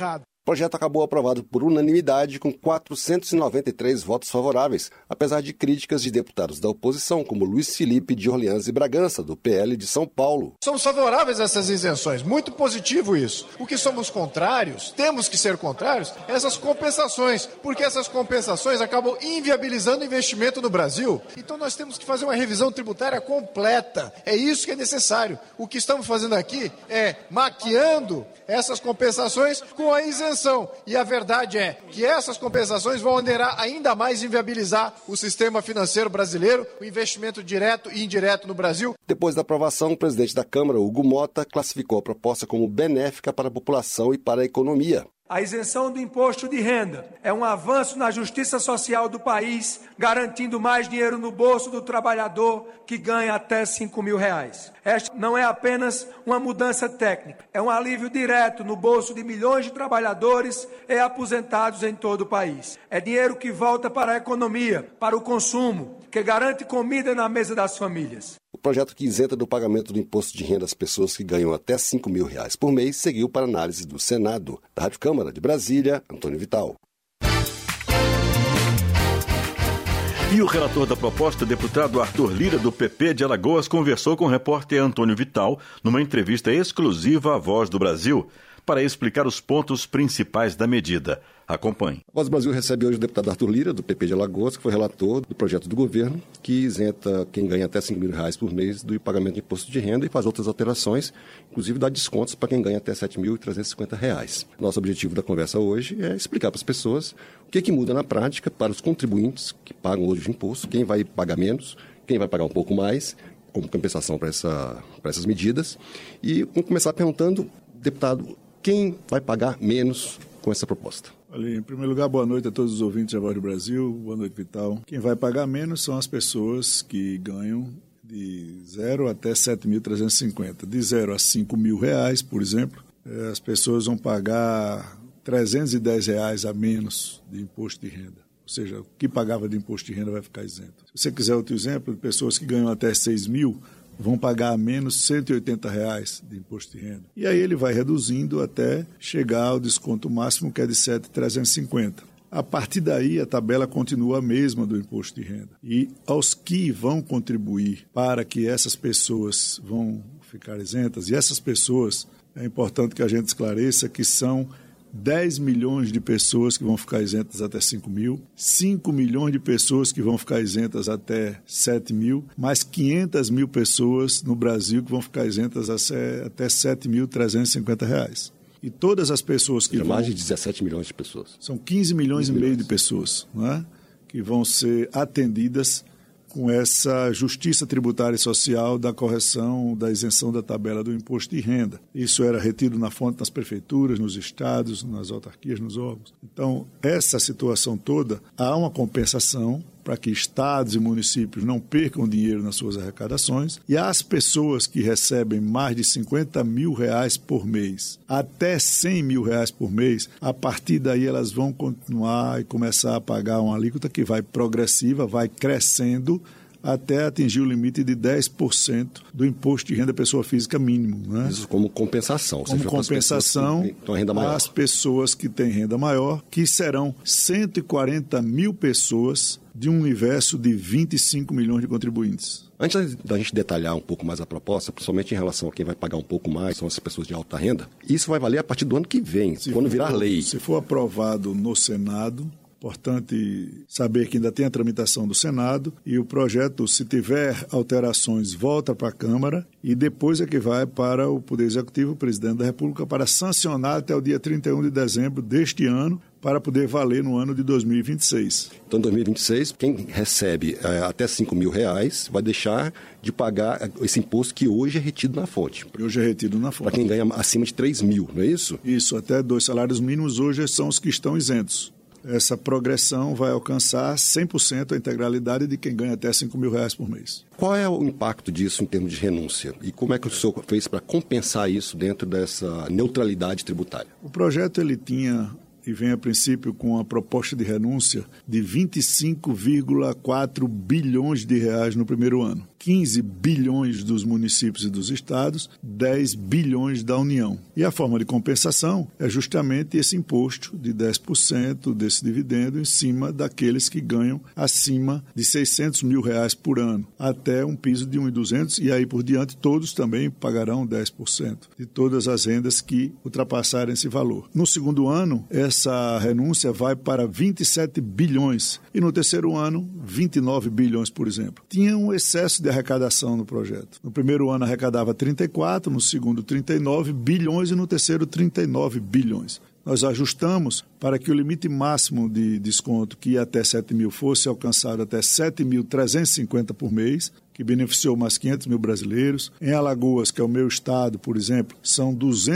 O projeto acabou aprovado por unanimidade com 493 votos favoráveis, apesar de críticas de deputados da oposição, como Luiz Felipe de Orleans e Bragança, do PL de São Paulo. Somos favoráveis a essas isenções, muito positivo isso. O que somos contrários, temos que ser contrários, essas compensações, porque essas compensações acabam inviabilizando o investimento no Brasil. Então nós temos que fazer uma revisão tributária completa. É isso que é necessário. O que estamos fazendo aqui é maquiando essas compensações com a isenção. E a verdade é que essas compensações vão ainda mais inviabilizar o sistema financeiro brasileiro, o investimento direto e indireto no Brasil. Depois da aprovação, o presidente da Câmara, Hugo Mota, classificou a proposta como benéfica para a população e para a economia. A isenção do imposto de renda é um avanço na justiça social do país, garantindo mais dinheiro no bolso do trabalhador que ganha até R$5.000. Esta não é apenas uma mudança técnica, é um alívio direto no bolso de milhões de trabalhadores e aposentados em todo o país. É dinheiro que volta para a economia, para o consumo, que garante comida na mesa das famílias. O projeto que isenta do pagamento do imposto de renda as pessoas que ganham até R$5.000 por mês seguiu para análise do Senado. Da Rádio Câmara de Brasília, Antônio Vital. E o relator da proposta, deputado Arthur Lira, do PP de Alagoas, conversou com o repórter Antônio Vital numa entrevista exclusiva à Voz do Brasil para explicar os pontos principais da medida. Acompanhe. A Voz do Brasil recebe hoje o deputado Arthur Lira, do PP de Alagoas, que foi relator do projeto do governo, que isenta quem ganha até R$5.000 por mês do pagamento de imposto de renda e faz outras alterações, inclusive dá descontos para quem ganha até R$7.350. Nosso objetivo da conversa hoje é explicar para as pessoas o que muda na prática para os contribuintes que pagam hoje o imposto, quem vai pagar menos, quem vai pagar um pouco mais, como compensação para essas medidas. E vamos começar perguntando, deputado, quem vai pagar menos com essa proposta? Olha, em primeiro lugar, boa noite a todos os ouvintes da Voz do Brasil, boa noite, Vital. Quem vai pagar menos são as pessoas que ganham de 0 até 7.350. De 0 a R$5.000, por exemplo, as pessoas vão pagar R$310 a menos de imposto de renda. Ou seja, o que pagava de imposto de renda vai ficar isento. Se você quiser outro exemplo, de pessoas que ganham até R$6.000, vão pagar a menos R$180 de imposto de renda. E aí ele vai reduzindo até chegar ao desconto máximo, que é de R$7.350. A partir daí, a tabela continua a mesma do imposto de renda. E aos que vão contribuir para que essas pessoas vão ficar isentas, e essas pessoas, é importante que a gente esclareça que são 10 milhões de pessoas que vão ficar isentas até 5 mil, 5 milhões de pessoas que vão ficar isentas até 7 mil, mais 500 mil pessoas no Brasil que vão ficar isentas até R$7.350. E todas as pessoas que mais de 17 milhões de pessoas. São 15 milhões e meio de pessoas, não é? Que vão ser atendidas com essa justiça tributária e social da correção da isenção da tabela do imposto de renda. Isso era retido na fonte nas prefeituras, nos estados, nas autarquias, nos órgãos. Então, essa situação toda, há uma compensação para que estados e municípios não percam dinheiro nas suas arrecadações, e as pessoas que recebem mais de R$50.000 por mês, até R$100.000 por mês, a partir daí elas vão continuar e começar a pagar uma alíquota que vai progressiva, vai crescendo, até atingir o limite de 10% do imposto de renda pessoa física mínimo. Né? Isso como compensação. Como compensação às pessoas que têm renda maior, que serão 140 mil pessoas de um universo de 25 milhões de contribuintes. Antes da gente detalhar um pouco mais a proposta, principalmente em relação a quem vai pagar um pouco mais, são as pessoas de alta renda, isso vai valer a partir do ano que vem, quando virar lei. Se for aprovado no Senado, importante saber que ainda tem a tramitação do Senado e o projeto, se tiver alterações, volta para a Câmara e depois é que vai para o Poder Executivo, o Presidente da República, para sancionar até o dia 31 de dezembro deste ano, para poder valer no ano de 2026. Então, em 2026, quem recebe até R$5.000 vai deixar de pagar esse imposto que hoje é retido na fonte. Hoje é retido na fonte. Para quem ganha acima de R$3.000, não é isso? Isso, até 2 salários mínimos hoje são os que estão isentos. Essa progressão vai alcançar 100% a integralidade de quem ganha até R$5.000 por mês. Qual é o impacto disso em termos de renúncia? E como é que o senhor fez para compensar isso dentro dessa neutralidade tributária? O projeto ele tinha e vem a princípio com a proposta de renúncia de 25,4 bilhões de reais no primeiro ano, 15 bilhões dos municípios e dos estados, 10 bilhões da União. E a forma de compensação é justamente esse imposto de 10% desse dividendo em cima daqueles que ganham acima de R$600 mil por ano, até um piso de 1.200, e aí por diante todos também pagarão 10% de todas as rendas que ultrapassarem esse valor. No segundo ano, essa renúncia vai para 27 bilhões e no terceiro ano, 29 bilhões, por exemplo. Tinha um excesso de arrecadação no projeto. No primeiro ano arrecadava 34, no segundo 39 bilhões e no terceiro 39 bilhões. Nós ajustamos para que o limite máximo de desconto, que ia até 7 mil, fosse alcançado até 7.350 por mês, que beneficiou mais 500 mil brasileiros. Em Alagoas, que é o meu estado, por exemplo, são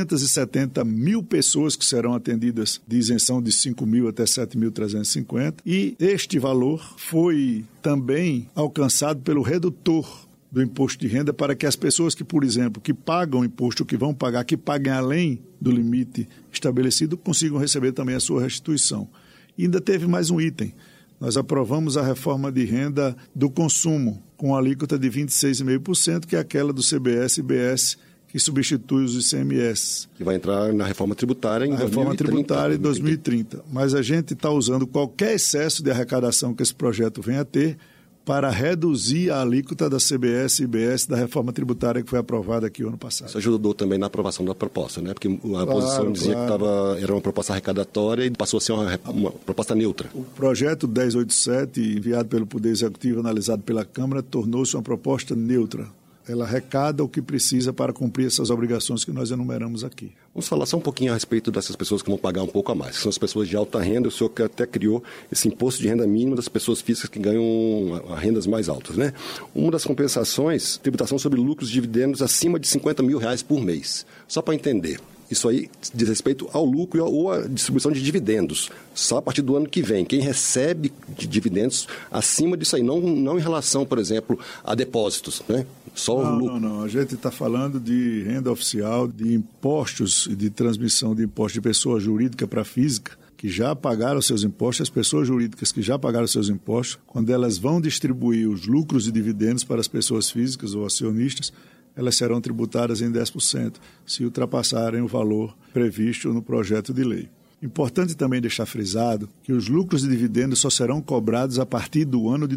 270 mil pessoas que serão atendidas de isenção de 5 mil até 7.350. E este valor foi também alcançado pelo redutor do imposto de renda para que as pessoas que, por exemplo, que pagam imposto, que vão pagar, que paguem além do limite estabelecido, consigam receber também a sua restituição. E ainda teve mais um item. Nós aprovamos a reforma de renda do consumo, com alíquota de 26,5%, que é aquela do CBS e IBS, que substitui os ICMS. Que vai entrar na reforma tributária em 2030. Reforma tributária em 2030. Mas a gente está usando qualquer excesso de arrecadação que esse projeto venha a ter para reduzir a alíquota da CBS e IBS da reforma tributária que foi aprovada aqui o ano passado. Isso ajudou também na aprovação da proposta, né? Porque a oposição dizia que era uma proposta arrecadatória e passou a ser uma proposta neutra. O projeto 1087, enviado pelo Poder Executivo, analisado pela Câmara, tornou-se uma proposta neutra. Ela arrecada o que precisa para cumprir essas obrigações que nós enumeramos aqui. Vamos falar só um pouquinho a respeito dessas pessoas que vão pagar um pouco a mais, que são as pessoas de alta renda. O senhor até criou esse imposto de renda mínima das pessoas físicas que ganham rendas mais altas, né? Uma das compensações, tributação sobre lucros e dividendos acima de R$50 mil por mês. Só para entender. Isso aí diz respeito ao lucro ou à distribuição de dividendos. Só a partir do ano que vem. Quem recebe de dividendos acima disso aí, não em relação, por exemplo, a depósitos, né? Só o lucro. Não. A gente está falando de renda oficial, de impostos e de transmissão de impostos de pessoa jurídica para física, que já pagaram seus impostos, as pessoas jurídicas que já pagaram seus impostos, quando elas vão distribuir os lucros e dividendos para as pessoas físicas ou acionistas, elas serão tributadas em 10%, se ultrapassarem o valor previsto no projeto de lei. Importante também deixar frisado que os lucros e dividendos só serão cobrados a partir do ano de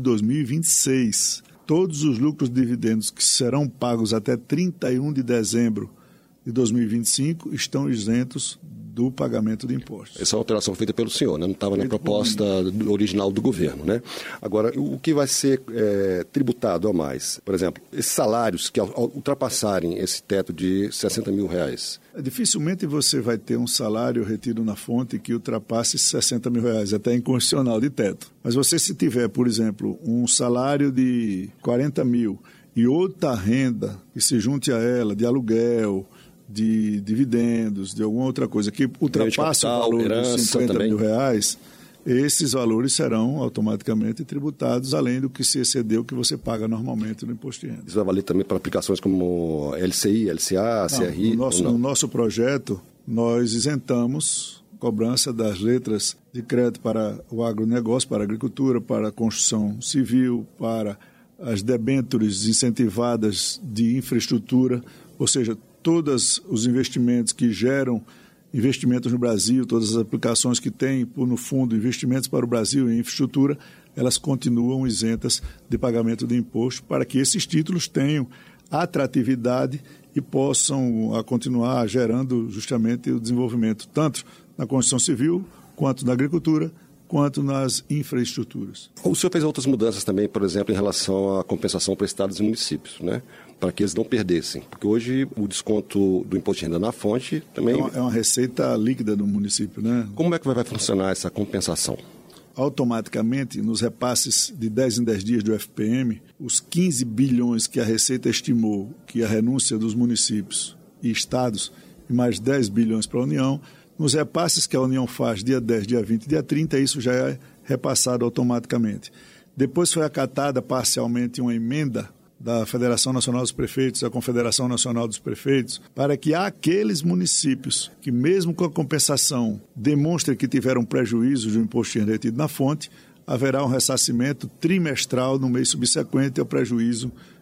2026. Todos os lucros e dividendos que serão pagos até 31 de dezembro de 2025 estão isentos do pagamento de impostos. Essa alteração feita pelo senhor, né? Não estava na proposta original do governo, né? Agora, o que vai ser tributado a mais? Por exemplo, esses salários que ultrapassarem esse teto de R$60 mil. Dificilmente você vai ter um salário retido na fonte que ultrapasse R$60 mil, até inconstitucional de teto. Mas você, se tiver, por exemplo, um salário de 40 mil e outra renda que se junte a ela, de aluguel, de dividendos, de alguma outra coisa que ultrapasse o valor de 50 mil reais, esses valores serão automaticamente tributados, além do que se excedeu que você paga normalmente no imposto de renda. Isso vai valer também para aplicações como LCI, LCA, CRI? No nosso projeto, nós isentamos cobrança das letras de crédito para o agronegócio, para a agricultura, para a construção civil, para as debêntures incentivadas de infraestrutura, ou seja, todos os investimentos que geram investimentos no Brasil, todas as aplicações que tem, no fundo, investimentos para o Brasil em infraestrutura, elas continuam isentas de pagamento de imposto para que esses títulos tenham atratividade e possam continuar gerando justamente o desenvolvimento, tanto na construção civil, quanto na agricultura, quanto nas infraestruturas. O senhor fez outras mudanças também, por exemplo, em relação à compensação para estados e municípios, né? Para que eles não perdessem. Porque hoje o desconto do imposto de renda na fonte também... É uma receita líquida do município, né? Como é que vai funcionar essa compensação? Automaticamente, nos repasses de 10 em 10 dias do FPM, os 15 bilhões que a Receita estimou que a renúncia dos municípios e estados, e mais 10 bilhões para a União, nos repasses que a União faz dia 10, dia 20 e dia 30, isso já é repassado automaticamente. Depois foi acatada parcialmente uma emenda da Federação Nacional dos Prefeitos, da Confederação Nacional dos Prefeitos, para que aqueles municípios que, mesmo com a compensação, demonstrem que tiveram prejuízo de um imposto de renda retido na fonte, haverá um ressarcimento trimestral no mês subsequente ao prejuízo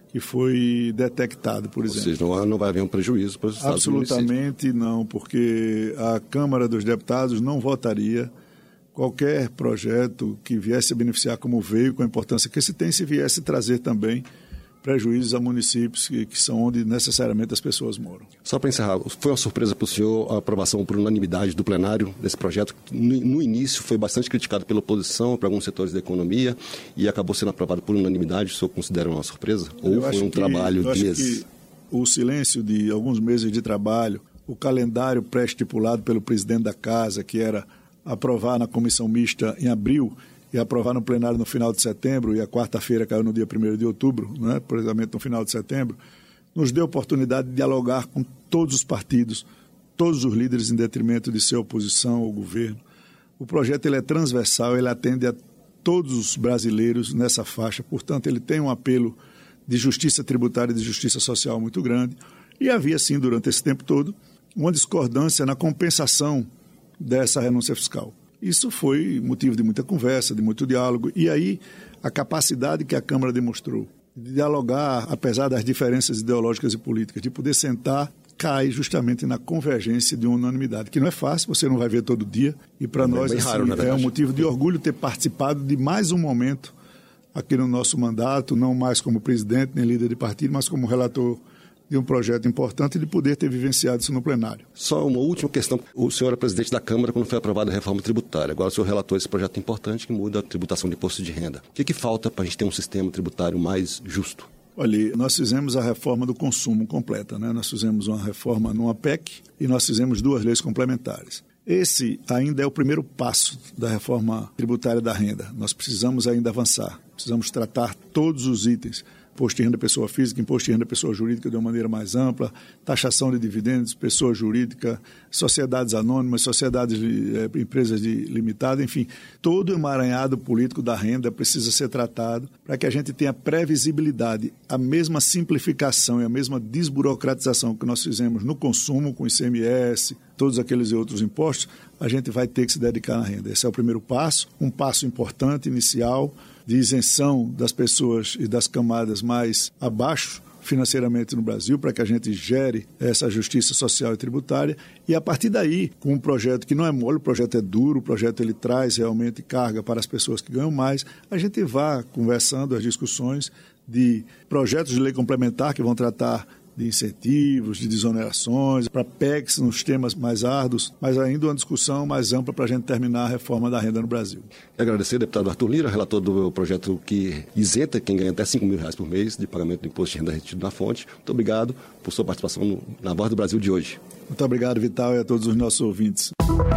que foi detectado, por exemplo. Ou seja, não vai haver um prejuízo para os estados e municípios? Absolutamente não, porque a Câmara dos Deputados não votaria qualquer projeto que viesse a beneficiar como veio, com a importância que se tem, se viesse trazer também prejuízos a municípios que são onde necessariamente as pessoas moram. Só para encerrar, foi uma surpresa para o senhor a aprovação por unanimidade do plenário desse projeto, que no início foi bastante criticado pela oposição, para alguns setores da economia, e acabou sendo aprovado por unanimidade. O senhor considera uma surpresa? Ou foi um trabalho de meses? O silêncio de alguns meses de trabalho, o calendário pré-estipulado pelo presidente da Casa, que era aprovar na comissão mista em abril, e aprovar no plenário no final de setembro, e a quarta-feira caiu no dia 1º de outubro, né, precisamente no final de setembro, nos deu oportunidade de dialogar com todos os partidos, todos os líderes, em detrimento de ser oposição ao governo. O projeto ele é transversal, ele atende a todos os brasileiros nessa faixa, portanto, ele tem um apelo de justiça tributária e de justiça social muito grande, e havia, sim, durante esse tempo todo, uma discordância na compensação dessa renúncia fiscal. Isso foi motivo de muita conversa, de muito diálogo, e aí a capacidade que a Câmara demonstrou de dialogar, apesar das diferenças ideológicas e políticas, de poder sentar, cai justamente na convergência de uma unanimidade, que não é fácil, você não vai ver todo dia, e para nós é um motivo de orgulho ter participado de mais um momento aqui no nosso mandato, não mais como presidente nem líder de partido, mas como relator de um projeto importante e de poder ter vivenciado isso no plenário. Só uma última questão. O senhor era presidente da Câmara quando foi aprovada a reforma tributária. Agora o senhor relatou esse projeto importante que muda a tributação de imposto de renda. O que falta para a gente ter um sistema tributário mais justo? Olha, nós fizemos a reforma do consumo completa, né? Nós fizemos uma reforma numa PEC e nós fizemos 2 leis complementares. Esse ainda é o primeiro passo da reforma tributária da renda. Nós precisamos ainda avançar, precisamos tratar todos os itens. Imposto de renda pessoa física, imposto de renda pessoa jurídica de uma maneira mais ampla, taxação de dividendos, pessoa jurídica, sociedades anônimas, sociedades, empresas limitadas, enfim, todo o emaranhado político da renda precisa ser tratado para que a gente tenha previsibilidade, a mesma simplificação e a mesma desburocratização que nós fizemos no consumo, com ICMS, todos aqueles outros impostos, a gente vai ter que se dedicar na renda. Esse é o primeiro passo, um passo importante, inicial, de isenção das pessoas e das camadas mais abaixo financeiramente no Brasil, para que a gente gere essa justiça social e tributária, e a partir daí, com um projeto que não é mole, o projeto é duro, o projeto ele traz realmente carga para as pessoas que ganham mais, a gente vá conversando as discussões de projetos de lei complementar que vão tratar de incentivos, de desonerações, para PECs nos temas mais árduos, mas ainda uma discussão mais ampla para a gente terminar a reforma da renda no Brasil. Quero agradecer ao deputado Arthur Lira, relator do projeto que isenta quem ganha até R$5.000 por mês de pagamento do imposto de renda retido na fonte. Muito obrigado por sua participação na Voz do Brasil de hoje. Muito obrigado, Vital, e a todos os nossos ouvintes.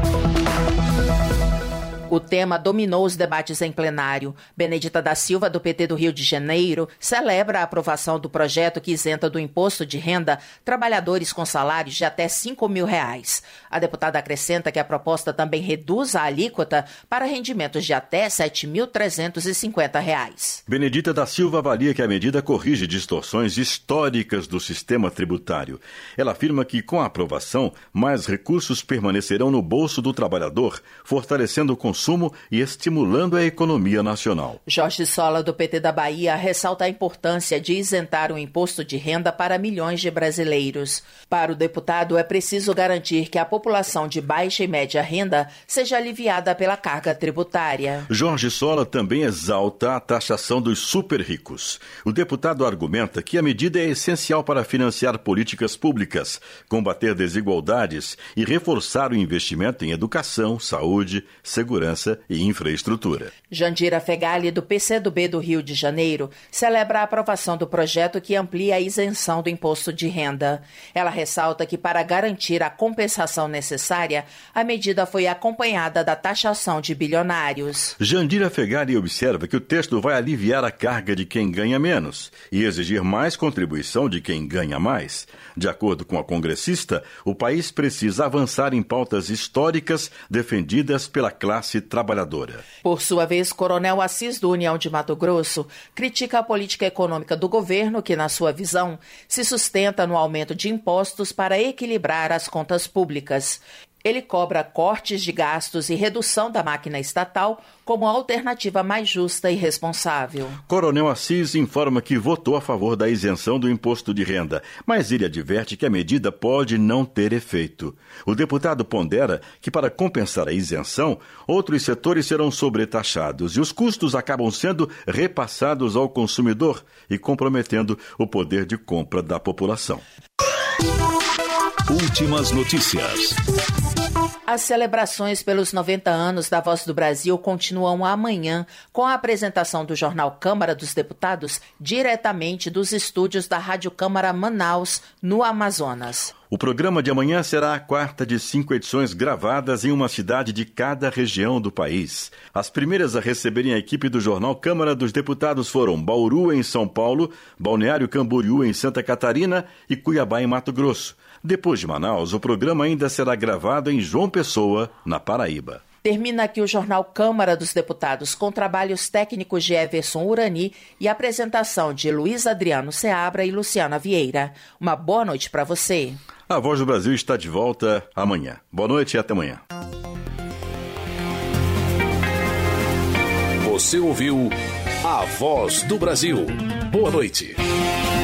O tema dominou os debates em plenário. Benedita da Silva, do PT do Rio de Janeiro, celebra a aprovação do projeto que isenta do imposto de renda trabalhadores com salários de até R$5.000. A deputada acrescenta que a proposta também reduz a alíquota para rendimentos de até R$7.350. Benedita da Silva avalia que a medida corrige distorções históricas do sistema tributário. Ela afirma que, com a aprovação, mais recursos permanecerão no bolso do trabalhador, fortalecendo o consumo e estimulando a economia nacional. Jorge Sola, do PT da Bahia, ressalta a importância de isentar o imposto de renda para milhões de brasileiros. Para o deputado, é preciso garantir que a população de baixa e média renda seja aliviada pela carga tributária. Jorge Sola também exalta a taxação dos super ricos. O deputado argumenta que a medida é essencial para financiar políticas públicas, combater desigualdades e reforçar o investimento em educação, saúde, segurança e infraestrutura. Jandira Fegali, do PCdoB do Rio de Janeiro, celebra a aprovação do projeto que amplia a isenção do imposto de renda. Ela ressalta que, para garantir a compensação necessária, a medida foi acompanhada da taxação de bilionários. Jandira Fegali observa que o texto vai aliviar a carga de quem ganha menos e exigir mais contribuição de quem ganha mais. De acordo com a congressista, o país precisa avançar em pautas históricas defendidas pela classe trabalhadora. Por sua vez, Coronel Assis, do União de Mato Grosso, critica a política econômica do governo que, na sua visão, se sustenta no aumento de impostos para equilibrar as contas públicas. Ele cobra cortes de gastos e redução da máquina estatal como alternativa mais justa e responsável. Coronel Assis informa que votou a favor da isenção do imposto de renda, mas ele adverte que a medida pode não ter efeito. O deputado pondera que, para compensar a isenção, outros setores serão sobretaxados e os custos acabam sendo repassados ao consumidor e comprometendo o poder de compra da população. Últimas notícias. As celebrações pelos 90 anos da Voz do Brasil continuam amanhã, com a apresentação do jornal Câmara dos Deputados diretamente dos estúdios da Rádio Câmara Manaus, no Amazonas. O programa de amanhã será a quarta de 5 edições gravadas em uma cidade de cada região do país. As primeiras a receberem a equipe do jornal Câmara dos Deputados foram Bauru, em São Paulo, Balneário Camboriú, em Santa Catarina e Cuiabá, em Mato Grosso. Depois de Manaus, o programa ainda será gravado em João Pessoa, na Paraíba. Termina aqui o jornal Câmara dos Deputados, com trabalhos técnicos de Everson Urani e apresentação de Luiz Adriano Seabra e Luciana Vieira. Uma boa noite para você. A Voz do Brasil está de volta amanhã. Boa noite e até amanhã. Você ouviu A Voz do Brasil. Boa noite.